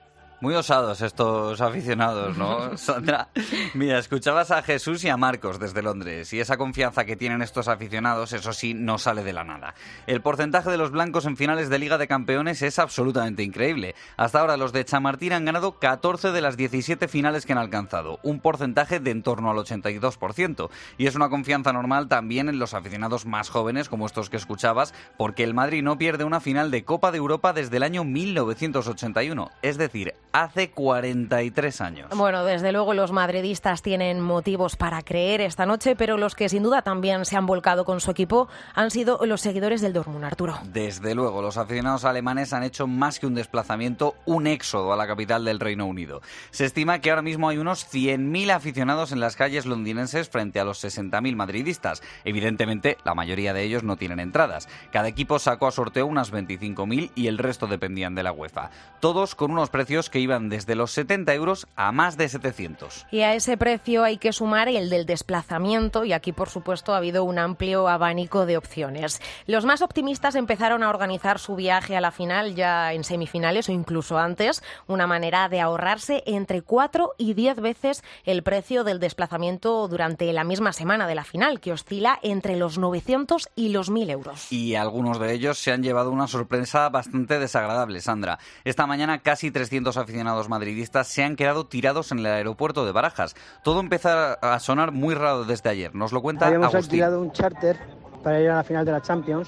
Muy osados estos aficionados, ¿no, Sandra? Mira, escuchabas a Jesús y a Marcos desde Londres, y esa confianza que tienen estos aficionados, eso sí, no sale de la nada. El porcentaje de los blancos en finales de Liga de Campeones es absolutamente increíble. Hasta ahora los de Chamartín han ganado catorce de las diecisiete finales que han alcanzado, un porcentaje de en torno al ochenta y dos por ciento. Y es una confianza normal también en los aficionados más jóvenes, como estos que escuchabas, porque el Madrid no pierde una final de Copa de Europa desde el año mil novecientos ochenta y uno, es decir, hace cuarenta y tres años. Bueno, desde luego los madridistas tienen motivos para creer esta noche, pero los que sin duda también se han volcado con su equipo han sido los seguidores del Dortmund, Arturo. Desde luego, los aficionados alemanes han hecho más que un desplazamiento, un éxodo a la capital del Reino Unido. Se estima que ahora mismo hay unos cien mil aficionados en las calles londinenses frente a los sesenta mil madridistas. Evidentemente, la mayoría de ellos no tienen entradas. Cada equipo sacó a sorteo unas veinticinco mil y el resto dependían de la UEFA. Todos con unos precios que iban desde los setenta euros a más de setecientos. Y a ese precio hay que sumar el del desplazamiento, y aquí, por supuesto, ha habido un amplio abanico de opciones. Los más optimistas empezaron a organizar su viaje a la final ya en semifinales o incluso antes, una manera de ahorrarse entre cuatro y diez veces el precio del desplazamiento durante la misma semana de la final, que oscila entre los novecientos y los mil euros. Y algunos de ellos se han llevado una sorpresa bastante desagradable, Sandra. Esta mañana casi trescientos aficionados madridistas se han quedado tirados en el aeropuerto de Barajas. Todo empieza a sonar muy raro desde ayer. Nos lo cuenta Habíamos Agustín. alquilado un charter para ir a la final de la Champions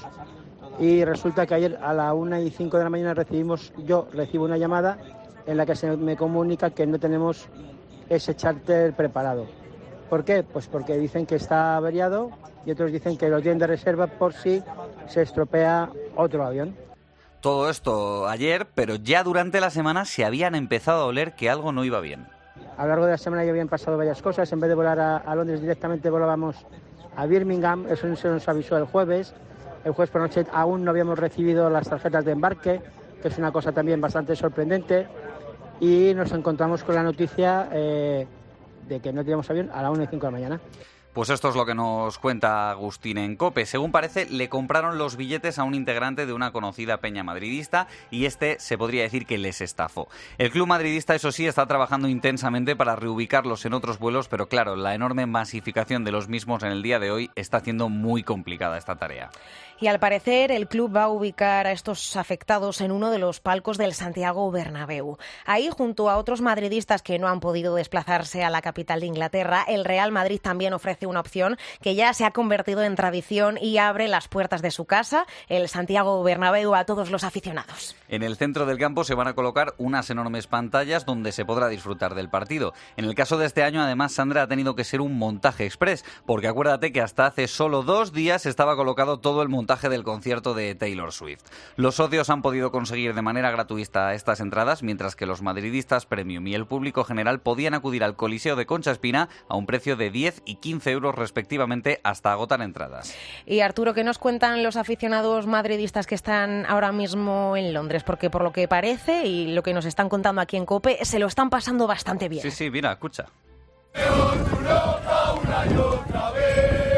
y resulta que ayer a la una y cinco de la mañana recibimos, yo recibo una llamada en la que se me comunica que no tenemos ese charter preparado. ¿Por qué? Pues porque dicen que está averiado y otros dicen que lo tienen de reserva por si se estropea otro avión. Todo esto ayer, pero ya durante la semana se habían empezado a oler que algo no iba bien. A lo largo de la semana ya habían pasado varias cosas. En vez de volar a, a Londres directamente, volábamos a Birmingham. Eso se nos avisó el jueves. El jueves por noche aún no habíamos recibido las tarjetas de embarque, que es una cosa también bastante sorprendente. Y nos encontramos con la noticia eh, de que no teníamos avión a la una y cinco de la mañana. Pues esto es lo que nos cuenta Agustín en COPE. Según parece, le compraron los billetes a un integrante de una conocida peña madridista y este se podría decir que les estafó. El club madridista, eso sí, está trabajando intensamente para reubicarlos en otros vuelos, pero claro, la enorme masificación de los mismos en el día de hoy está haciendo muy complicada esta tarea. Y al parecer el club va a ubicar a estos afectados en uno de los palcos del Santiago Bernabéu. Ahí, junto a otros madridistas que no han podido desplazarse a la capital de Inglaterra, el Real Madrid también ofrece una opción que ya se ha convertido en tradición y abre las puertas de su casa, el Santiago Bernabéu, a todos los aficionados. En el centro del campo se van a colocar unas enormes pantallas donde se podrá disfrutar del partido. En el caso de este año, además, Sandra, ha tenido que ser un montaje express, porque acuérdate que hasta hace solo dos días estaba colocado todo el montaje del concierto de Taylor Swift. Los socios han podido conseguir de manera gratuita estas entradas, mientras que los madridistas premium y el público general podían acudir al Coliseo de Concha Espina a un precio de diez y quince euros respectivamente hasta agotar entradas. Y Arturo, ¿qué nos cuentan los aficionados madridistas que están ahora mismo en Londres? Porque por lo que parece y lo que nos están contando aquí en COPE, se lo están pasando bastante bien. Sí, sí, mira, escucha. Una y otra vez.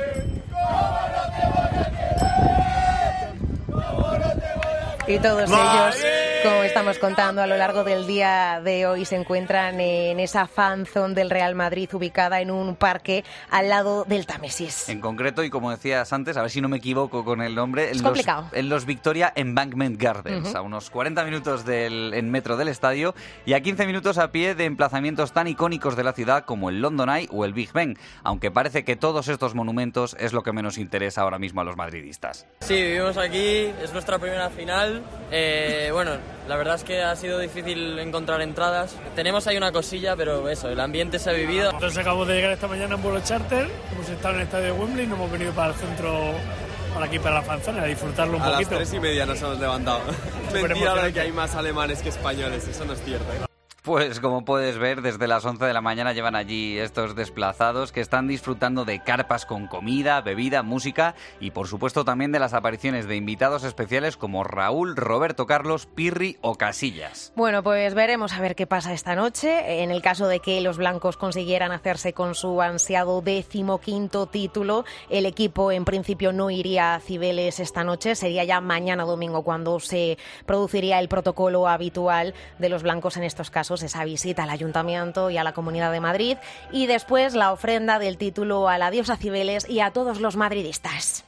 Y todos ellos, como estamos contando a lo largo del día de hoy, se encuentran en esa fan zone del Real Madrid ubicada en un parque al lado del Támesis. En concreto, y como decías antes, a ver si no me equivoco con el nombre, es en, complicado. Los, en los Victoria Embankment Gardens, uh-huh. a unos cuarenta minutos del, en metro del estadio y a quince minutos a pie de emplazamientos tan icónicos de la ciudad como el London Eye o el Big Ben, aunque parece que todos estos monumentos es lo que menos interesa ahora mismo a los madridistas. Sí, vivimos aquí, es nuestra primera final. Eh, bueno, la verdad es que ha sido difícil encontrar entradas. Tenemos ahí una cosilla, pero eso, el ambiente se ha vivido. Entonces acabamos de llegar esta mañana en vuelo charter, hemos estado en el estadio de Wembley y nos hemos venido para el centro, para aquí, para la fanzona, a disfrutarlo un a poquito. A las tres y media nos hemos levantado. Mentira de que hay más alemanes que españoles, eso no es cierto. Pues como puedes ver, desde las once de la mañana llevan allí estos desplazados que están disfrutando de carpas con comida, bebida, música y por supuesto también de las apariciones de invitados especiales como Raúl, Roberto Carlos, Pirri o Casillas. Bueno, pues veremos a ver qué pasa esta noche. En el caso de que los blancos consiguieran hacerse con su ansiado decimoquinto título, el equipo en principio no iría a Cibeles esta noche, sería ya mañana domingo cuando se produciría el protocolo habitual de los blancos en estos casos, esa visita al Ayuntamiento y a la Comunidad de Madrid, y después la ofrenda del título a la diosa Cibeles y a todos los madridistas.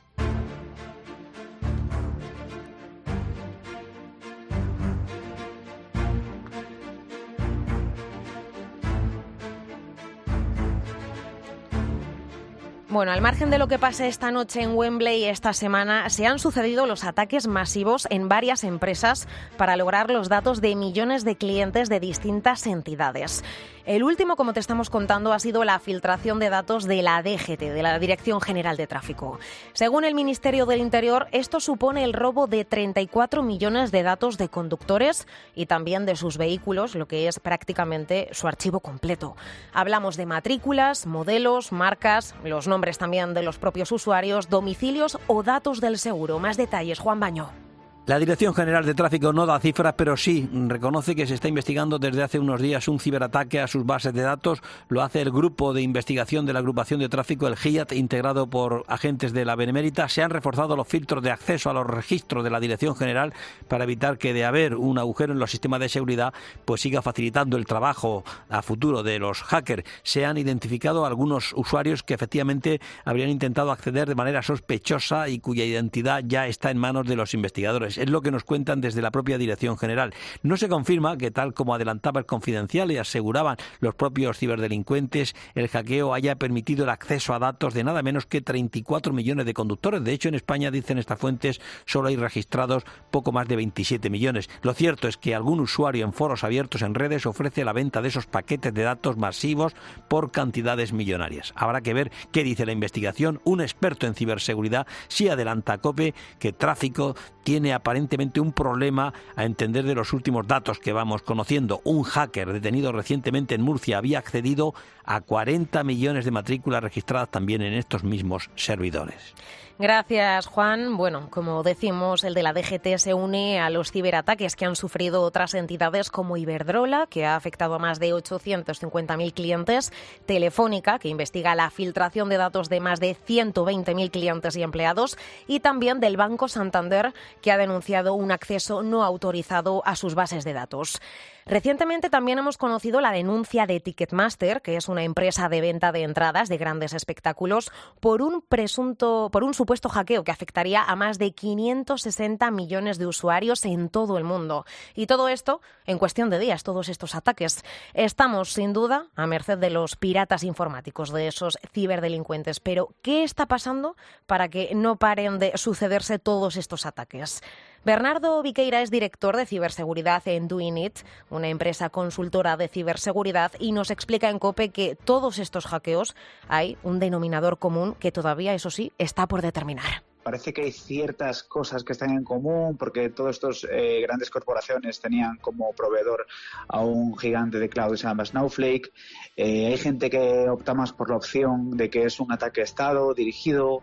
Bueno, al margen de lo que pase esta noche en Wembley, esta semana se han sucedido los ataques masivos en varias empresas para lograr los datos de millones de clientes de distintas entidades. El último, como te estamos contando, ha sido la filtración de datos de la D G T, de la Dirección General de Tráfico. Según el Ministerio del Interior, esto supone el robo de treinta y cuatro millones de datos de conductores y también de sus vehículos, lo que es prácticamente su archivo completo. Hablamos de matrículas, modelos, marcas, los nombres también de los propios usuarios, domicilios o datos del seguro. Más detalles, Juan Baño. La Dirección General de Tráfico no da cifras, pero sí reconoce que se está investigando desde hace unos días un ciberataque a sus bases de datos. Lo hace el Grupo de Investigación de la Agrupación de Tráfico, el G I A T, integrado por agentes de la Benemérita. Se han reforzado los filtros de acceso a los registros de la Dirección General para evitar que, de haber un agujero en los sistemas de seguridad, pues siga facilitando el trabajo a futuro de los hackers. Se han identificado algunos usuarios que efectivamente habrían intentado acceder de manera sospechosa y cuya identidad ya está en manos de los investigadores. Es lo que nos cuentan desde la propia Dirección General. No se confirma que, tal como adelantaba el Confidencial y aseguraban los propios ciberdelincuentes, el hackeo haya permitido el acceso a datos de nada menos que treinta y cuatro millones de conductores. De hecho, en España, dicen estas fuentes, solo hay registrados poco más de veintisiete millones. Lo cierto es que algún usuario en foros abiertos en redes ofrece la venta de esos paquetes de datos masivos por cantidades millonarias. Habrá que ver qué dice la investigación. Un experto en ciberseguridad sí adelanta a COPE que Tráfico tiene aparentemente un problema a entender de los últimos datos que vamos conociendo. Un hacker detenido recientemente en Murcia había accedido a cuarenta millones de matrículas registradas también en estos mismos servidores. Gracias, Juan. Bueno, como decimos, el de la D G T se une a los ciberataques que han sufrido otras entidades como Iberdrola, que ha afectado a más de ochocientos cincuenta mil clientes, Telefónica, que investiga la filtración de datos de más de ciento veinte mil clientes y empleados, y también del Banco Santander, que ha denunciado un acceso no autorizado a sus bases de datos. Recientemente también hemos conocido la denuncia de Ticketmaster, que es una empresa de venta de entradas de grandes espectáculos, por un presunto, por un supuesto hackeo que afectaría a más de quinientos sesenta millones de usuarios en todo el mundo. Y todo esto en cuestión de días, todos estos ataques. Estamos, sin duda, a merced de los piratas informáticos, de esos ciberdelincuentes. Pero, ¿qué está pasando para que no paren de sucederse todos estos ataques? Bernardo Viqueira es director de ciberseguridad en Doing It, una empresa consultora de ciberseguridad, y nos explica en COPE que todos estos hackeos hay un denominador común que todavía, eso sí, está por determinar. Parece que hay ciertas cosas que están en común porque todas estas eh, grandes corporaciones tenían como proveedor a un gigante de cloud que se llama Snowflake. Eh, hay gente que opta más por la opción de que es un ataque a Estado dirigido.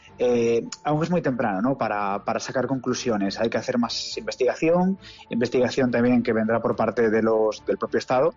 Eh, aún es muy temprano, ¿no? Para, para sacar conclusiones. Hay que hacer más investigación, investigación también que vendrá por parte de los del propio Estado,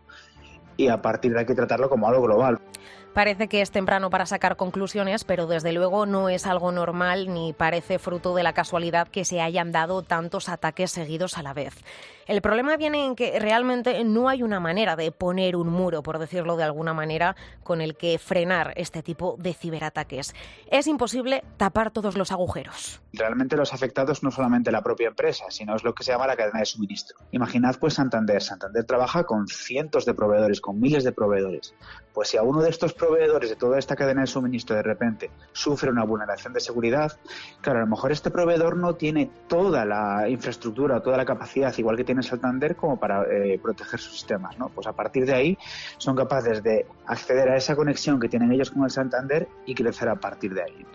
y a partir de aquí tratarlo como algo global. Parece que es temprano para sacar conclusiones, pero desde luego no es algo normal ni parece fruto de la casualidad que se hayan dado tantos ataques seguidos a la vez. El problema viene en que realmente no hay una manera de poner un muro, por decirlo de alguna manera, con el que frenar este tipo de ciberataques. Es imposible tapar todos los agujeros. Realmente los afectados no solamente la propia empresa, sino es lo que se llama la cadena de suministro. Imaginad pues Santander. Santander trabaja con cientos de proveedores, con miles de proveedores. Pues si a uno de estos proveedores de toda esta cadena de suministro de repente sufre una vulneración de seguridad, claro, a lo mejor este proveedor no tiene toda la infraestructura, toda la capacidad, igual que tiene Santander, como para eh, proteger sus sistemas, ¿no? Pues a partir de ahí son capaces de acceder a esa conexión que tienen ellos con el Santander y crecer a partir de ahí.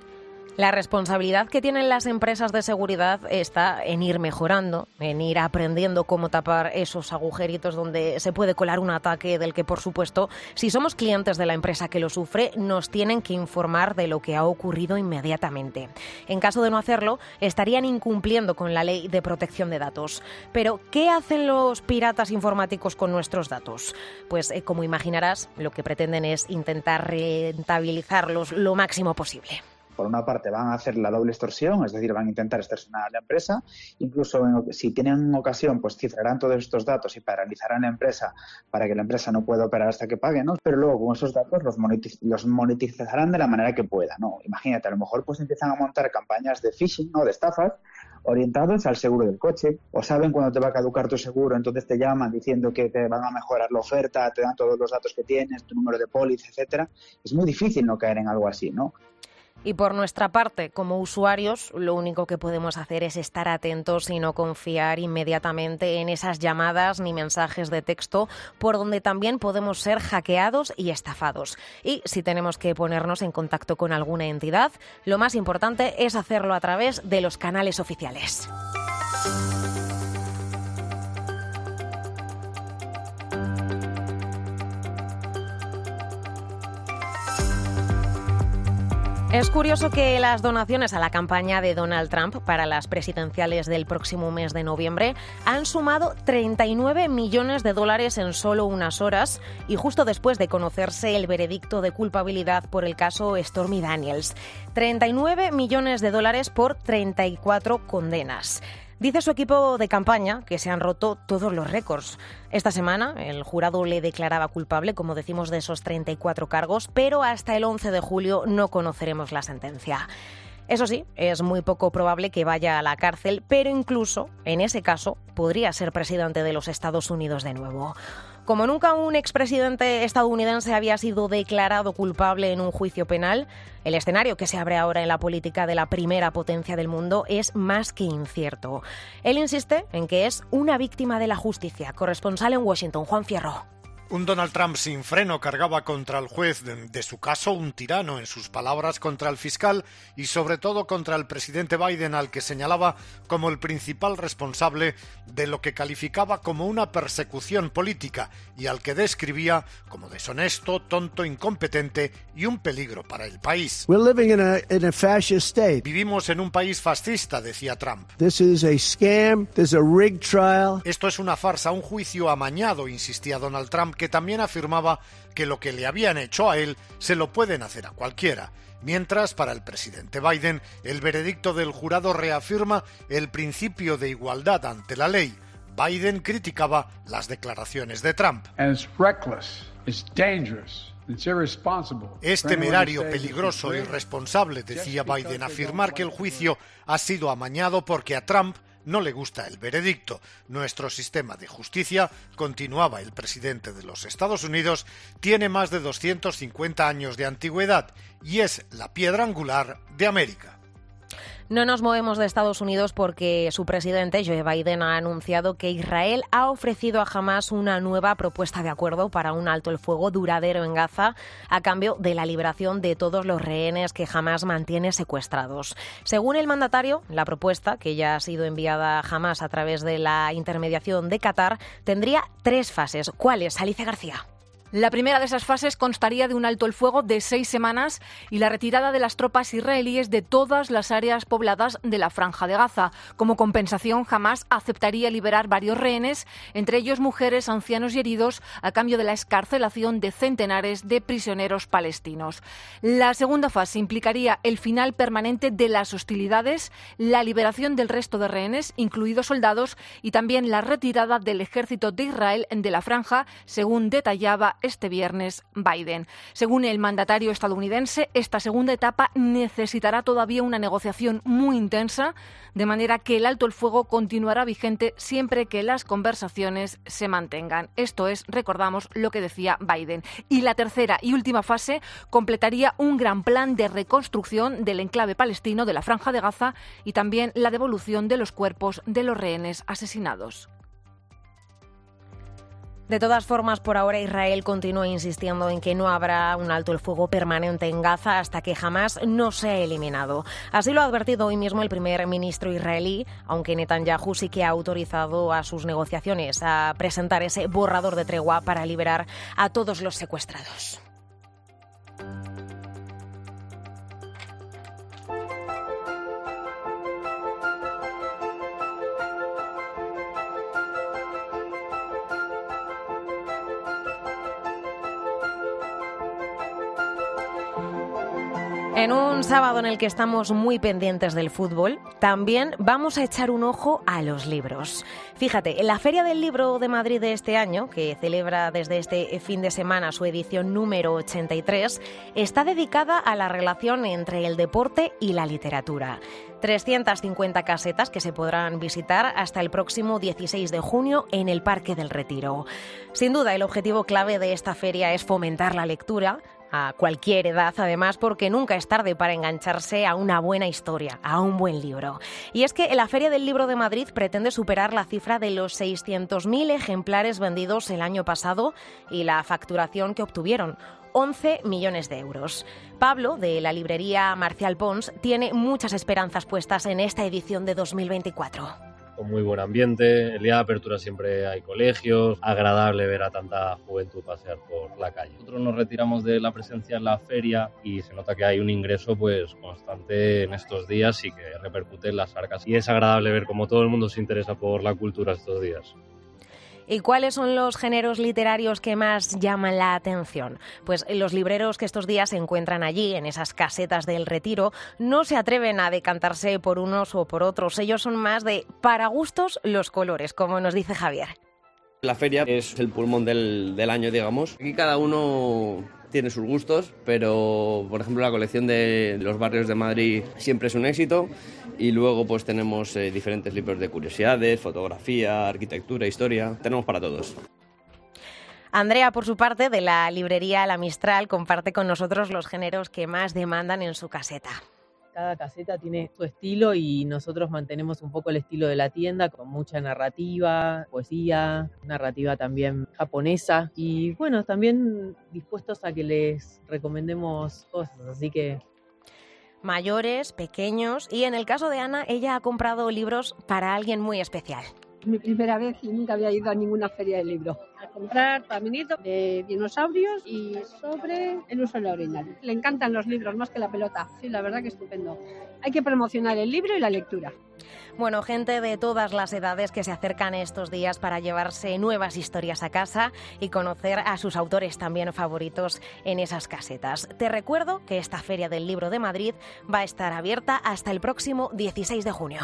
La responsabilidad que tienen las empresas de seguridad está en ir mejorando, en ir aprendiendo cómo tapar esos agujeritos donde se puede colar un ataque del que, por supuesto, si somos clientes de la empresa que lo sufre, nos tienen que informar de lo que ha ocurrido inmediatamente. En caso de no hacerlo, estarían incumpliendo con la ley de protección de datos. Pero, ¿qué hacen los piratas informáticos con nuestros datos? Pues, eh, como imaginarás, lo que pretenden es intentar rentabilizarlos lo máximo posible. Por una parte van a hacer la doble extorsión, es decir, van a intentar extorsionar a la empresa, incluso en, si tienen ocasión, pues cifrarán todos estos datos y paralizarán la empresa para que la empresa no pueda operar hasta que pague, ¿no? Pero luego con esos datos los, monetiz- los monetizarán de la manera que pueda, ¿no? Imagínate, a lo mejor pues empiezan a montar campañas de phishing, ¿no? De estafas, orientados al seguro del coche, o saben cuándo te va a caducar tu seguro, entonces te llaman diciendo que te van a mejorar la oferta, te dan todos los datos que tienes, tu número de póliza, etcétera. Es muy difícil no caer en algo así, ¿no? Y por nuestra parte, como usuarios, lo único que podemos hacer es estar atentos y no confiar inmediatamente en esas llamadas ni mensajes de texto por donde también podemos ser hackeados y estafados. Y si tenemos que ponernos en contacto con alguna entidad, lo más importante es hacerlo a través de los canales oficiales. Es curioso que las donaciones a la campaña de Donald Trump para las presidenciales del próximo mes de noviembre han sumado treinta y nueve millones de dólares en solo unas horas y justo después de conocerse el veredicto de culpabilidad por el caso Stormy Daniels. treinta y nueve millones de dólares por treinta y cuatro condenas. Dice su equipo de campaña que se han roto todos los récords. Esta semana el jurado le declaraba culpable, como decimos, de esos treinta y cuatro cargos, pero hasta el once de julio no conoceremos la sentencia. Eso sí, es muy poco probable que vaya a la cárcel, pero incluso en ese caso podría ser presidente de los Estados Unidos de nuevo. Como nunca un expresidente estadounidense había sido declarado culpable en un juicio penal, el escenario que se abre ahora en la política de la primera potencia del mundo es más que incierto. Él insiste en que es una víctima de la justicia. Corresponsal en Washington, Juan Fierro. Un Donald Trump sin freno cargaba contra el juez de, de su caso, un tirano en sus palabras contra el fiscal y sobre todo contra el presidente Biden, al que señalaba como el principal responsable de lo que calificaba como una persecución política y al que describía como deshonesto, tonto, incompetente y un peligro para el país. We're living in a, in a fascist state. Vivimos en un país fascista, decía Trump. This is a scam, there's a rigged trial. Esto es una farsa, un juicio amañado, insistía Donald Trump, que también afirmaba que lo que le habían hecho a él se lo pueden hacer a cualquiera. Mientras, para el presidente Biden, el veredicto del jurado reafirma el principio de igualdad ante la ley. Biden criticaba las declaraciones de Trump. Es temerario, peligroso, irresponsable, decía Biden, afirmar que el juicio ha sido amañado porque a Trump no le gusta el veredicto. Nuestro sistema de justicia, continuaba el presidente de los Estados Unidos, tiene más de doscientos cincuenta años de antigüedad y es la piedra angular de América. No nos movemos de Estados Unidos porque su presidente, Joe Biden, ha anunciado que Israel ha ofrecido a Hamás una nueva propuesta de acuerdo para un alto el fuego duradero en Gaza a cambio de la liberación de todos los rehenes que Hamás mantiene secuestrados. Según el mandatario, la propuesta, que ya ha sido enviada a Hamás a través de la intermediación de Qatar, tendría tres fases. ¿Cuáles, Alicia García? La primera de esas fases constaría de un alto el fuego de seis semanas y la retirada de las tropas israelíes de todas las áreas pobladas de la Franja de Gaza. Como compensación, Hamás aceptaría liberar varios rehenes, entre ellos mujeres, ancianos y heridos, a cambio de la excarcelación de centenares de prisioneros palestinos. La segunda fase implicaría el final permanente de las hostilidades, la liberación del resto de rehenes, incluidos soldados, y también la retirada del ejército de Israel de la Franja, según detallaba este viernes Biden. Según el mandatario estadounidense, esta segunda etapa necesitará todavía una negociación muy intensa, de manera que el alto el fuego continuará vigente siempre que las conversaciones se mantengan. Esto es, recordamos, lo que decía Biden. Y la tercera y última fase completaría un gran plan de reconstrucción del enclave palestino de la Franja de Gaza y también la devolución de los cuerpos de los rehenes asesinados. De todas formas, por ahora Israel continúa insistiendo en que no habrá un alto el fuego permanente en Gaza hasta que Hamás no sea eliminado. Así lo ha advertido hoy mismo el primer ministro israelí, aunque Netanyahu sí que ha autorizado a sus negociaciones a presentar ese borrador de tregua para liberar a todos los secuestrados. En un sábado en el que estamos muy pendientes del fútbol, también vamos a echar un ojo a los libros. Fíjate, la Feria del Libro de Madrid de este año, que celebra desde este fin de semana su edición número ochenta y tres, está dedicada a la relación entre el deporte y la literatura. trescientas cincuenta casetas que se podrán visitar hasta el próximo dieciséis de junio en el Parque del Retiro. Sin duda, el objetivo clave de esta feria es fomentar la lectura, a cualquier edad, además, porque nunca es tarde para engancharse a una buena historia, a un buen libro. Y es que la Feria del Libro de Madrid pretende superar la cifra de los seiscientos mil ejemplares vendidos el año pasado y la facturación que obtuvieron, once millones de euros. Pablo, de la librería Marcial Pons, tiene muchas esperanzas puestas en esta edición de dos mil veinticuatro. Con muy buen ambiente, el día de apertura siempre hay colegios, agradable ver a tanta juventud pasear por la calle. Nosotros nos retiramos de la presencia en la feria y se nota que hay un ingreso pues constante en estos días y que repercute en las arcas. Y es agradable ver cómo todo el mundo se interesa por la cultura estos días. ¿Y cuáles son los géneros literarios que más llaman la atención? Pues los libreros que estos días se encuentran allí, en esas casetas del Retiro, no se atreven a decantarse por unos o por otros. Ellos son más de para gustos los colores, como nos dice Javier. La feria es el pulmón del, del año, digamos. Aquí cada uno tiene sus gustos, pero por ejemplo la colección de los barrios de Madrid siempre es un éxito. Y luego pues tenemos eh, diferentes libros de curiosidades, fotografía, arquitectura, historia. Tenemos para todos. Andrea, por su parte, de la librería La Mistral, comparte con nosotros los géneros que más demandan en su caseta. Cada caseta tiene su estilo y nosotros mantenemos un poco el estilo de la tienda con mucha narrativa, poesía, narrativa también japonesa y bueno, también dispuestos a que les recomendemos cosas, así que... Mayores, pequeños y en el caso de Ana, ella ha comprado libros para alguien muy especial. Mi primera vez y nunca había ido a ninguna feria de libros. A comprar taminito de dinosaurios y sobre el uso de la orinal. Le encantan los libros más que la pelota. Sí, la verdad que estupendo. Hay que promocionar el libro y la lectura. Bueno, gente de todas las edades que se acercan estos días para llevarse nuevas historias a casa y conocer a sus autores también favoritos en esas casetas. Te recuerdo que esta Feria del Libro de Madrid va a estar abierta hasta el próximo dieciséis de junio.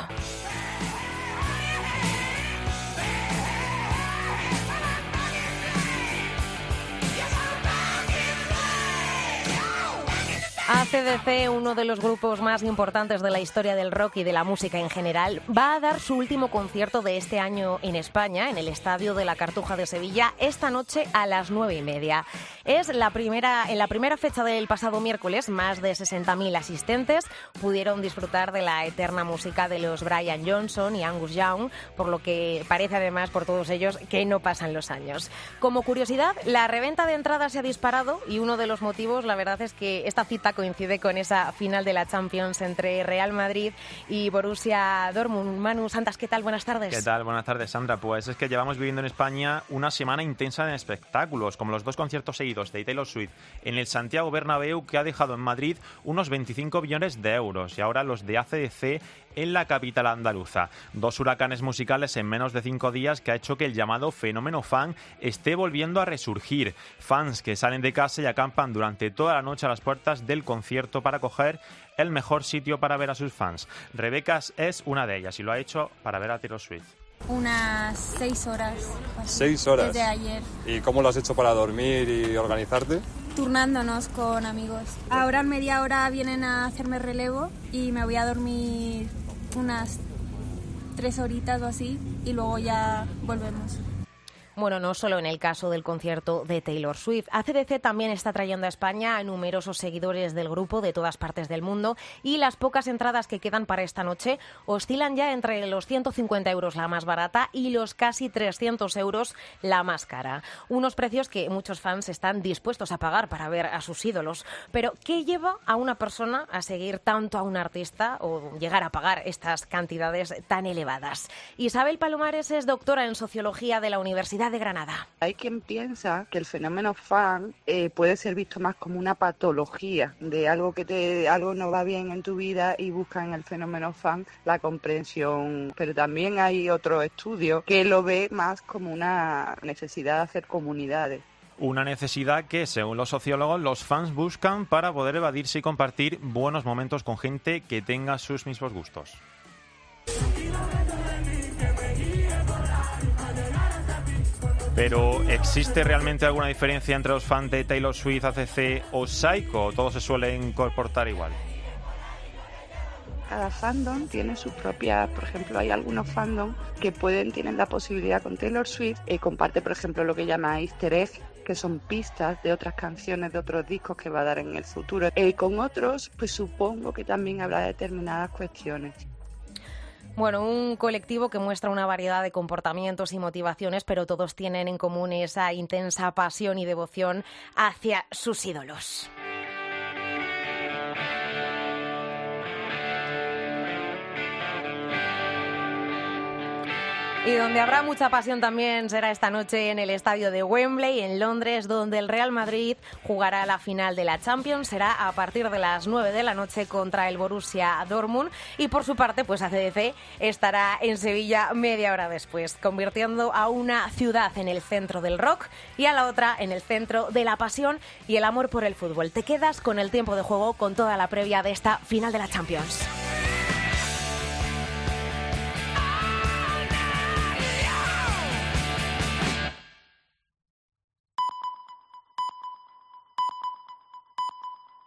A C D C, uno de los grupos más importantes de la historia del rock y de la música en general, va a dar su último concierto de este año en España, en el Estadio de la Cartuja de Sevilla, esta noche a las nueve y media. Es la primera, en la primera fecha del pasado miércoles, más de sesenta mil asistentes pudieron disfrutar de la eterna música de los Brian Johnson y Angus Young, por lo que parece además por todos ellos que no pasan los años. Como curiosidad, la reventa de entradas se ha disparado y uno de los motivos, la verdad, es que esta cita coincide con esa final de la Champions entre Real Madrid y Borussia Dortmund. Manu Santas, ¿qué tal? Buenas tardes. ¿Qué tal? Buenas tardes, Sandra. Pues es que llevamos viviendo en España una semana intensa en espectáculos, como los dos conciertos seguidos de Taylor Swift en el Santiago Bernabéu, que ha dejado en Madrid unos veinticinco millones de euros, y ahora los de A C D C en la capital andaluza. Dos huracanes musicales en menos de cinco días que ha hecho que el llamado fenómeno fan esté volviendo a resurgir. Fans que salen de casa y acampan durante toda la noche a las puertas del concierto para coger el mejor sitio para ver a sus fans. Rebeca es una de ellas y lo ha hecho para ver a Taylor Swift. Unas seis horas. ¿Seis horas? Desde ayer. ¿Y cómo lo has hecho para dormir y organizarte? Turnándonos con amigos. Ahora en media hora vienen a hacerme relevo y me voy a dormir unas tres horitas o así y luego ya volvemos. Bueno, no solo en el caso del concierto de Taylor Swift. A C D C también está trayendo a España a numerosos seguidores del grupo de todas partes del mundo y las pocas entradas que quedan para esta noche oscilan ya entre los ciento cincuenta euros la más barata y los casi trescientos euros la más cara. Unos precios que muchos fans están dispuestos a pagar para ver a sus ídolos. Pero, ¿qué lleva a una persona a seguir tanto a un artista o llegar a pagar estas cantidades tan elevadas? Isabel Palomares es doctora en Sociología de la Universidad de Granada. Hay quien piensa que el fenómeno fan eh, puede ser visto más como una patología de algo que te algo no va bien en tu vida y busca en el fenómeno fan la comprensión. Pero también hay otro estudio que lo ve más como una necesidad de hacer comunidades. Una necesidad que, según los sociólogos, los fans buscan para poder evadirse y compartir buenos momentos con gente que tenga sus mismos gustos. Pero, ¿existe realmente alguna diferencia entre los fans de Taylor Swift, A C D C o Psycho? ¿O todos se suelen comportar igual? Cada fandom tiene sus propias, por ejemplo, hay algunos fandom que pueden, tienen la posibilidad con Taylor Swift, eh, comparte, por ejemplo, lo que llama easter egg, que son pistas de otras canciones, de otros discos que va a dar en el futuro. Eh, con otros, pues supongo que también habrá determinadas cuestiones. Bueno, un colectivo que muestra una variedad de comportamientos y motivaciones, pero todos tienen en común esa intensa pasión y devoción hacia sus ídolos. Y donde habrá mucha pasión también será esta noche en el estadio de Wembley, en Londres, donde el Real Madrid jugará la final de la Champions. Será a partir de las nueve de la noche contra el Borussia Dortmund. Y por su parte, pues A C D C estará en Sevilla media hora después, convirtiendo a una ciudad en el centro del rock y a la otra en el centro de la pasión y el amor por el fútbol. Te quedas con el tiempo de juego, con toda la previa de esta final de la Champions.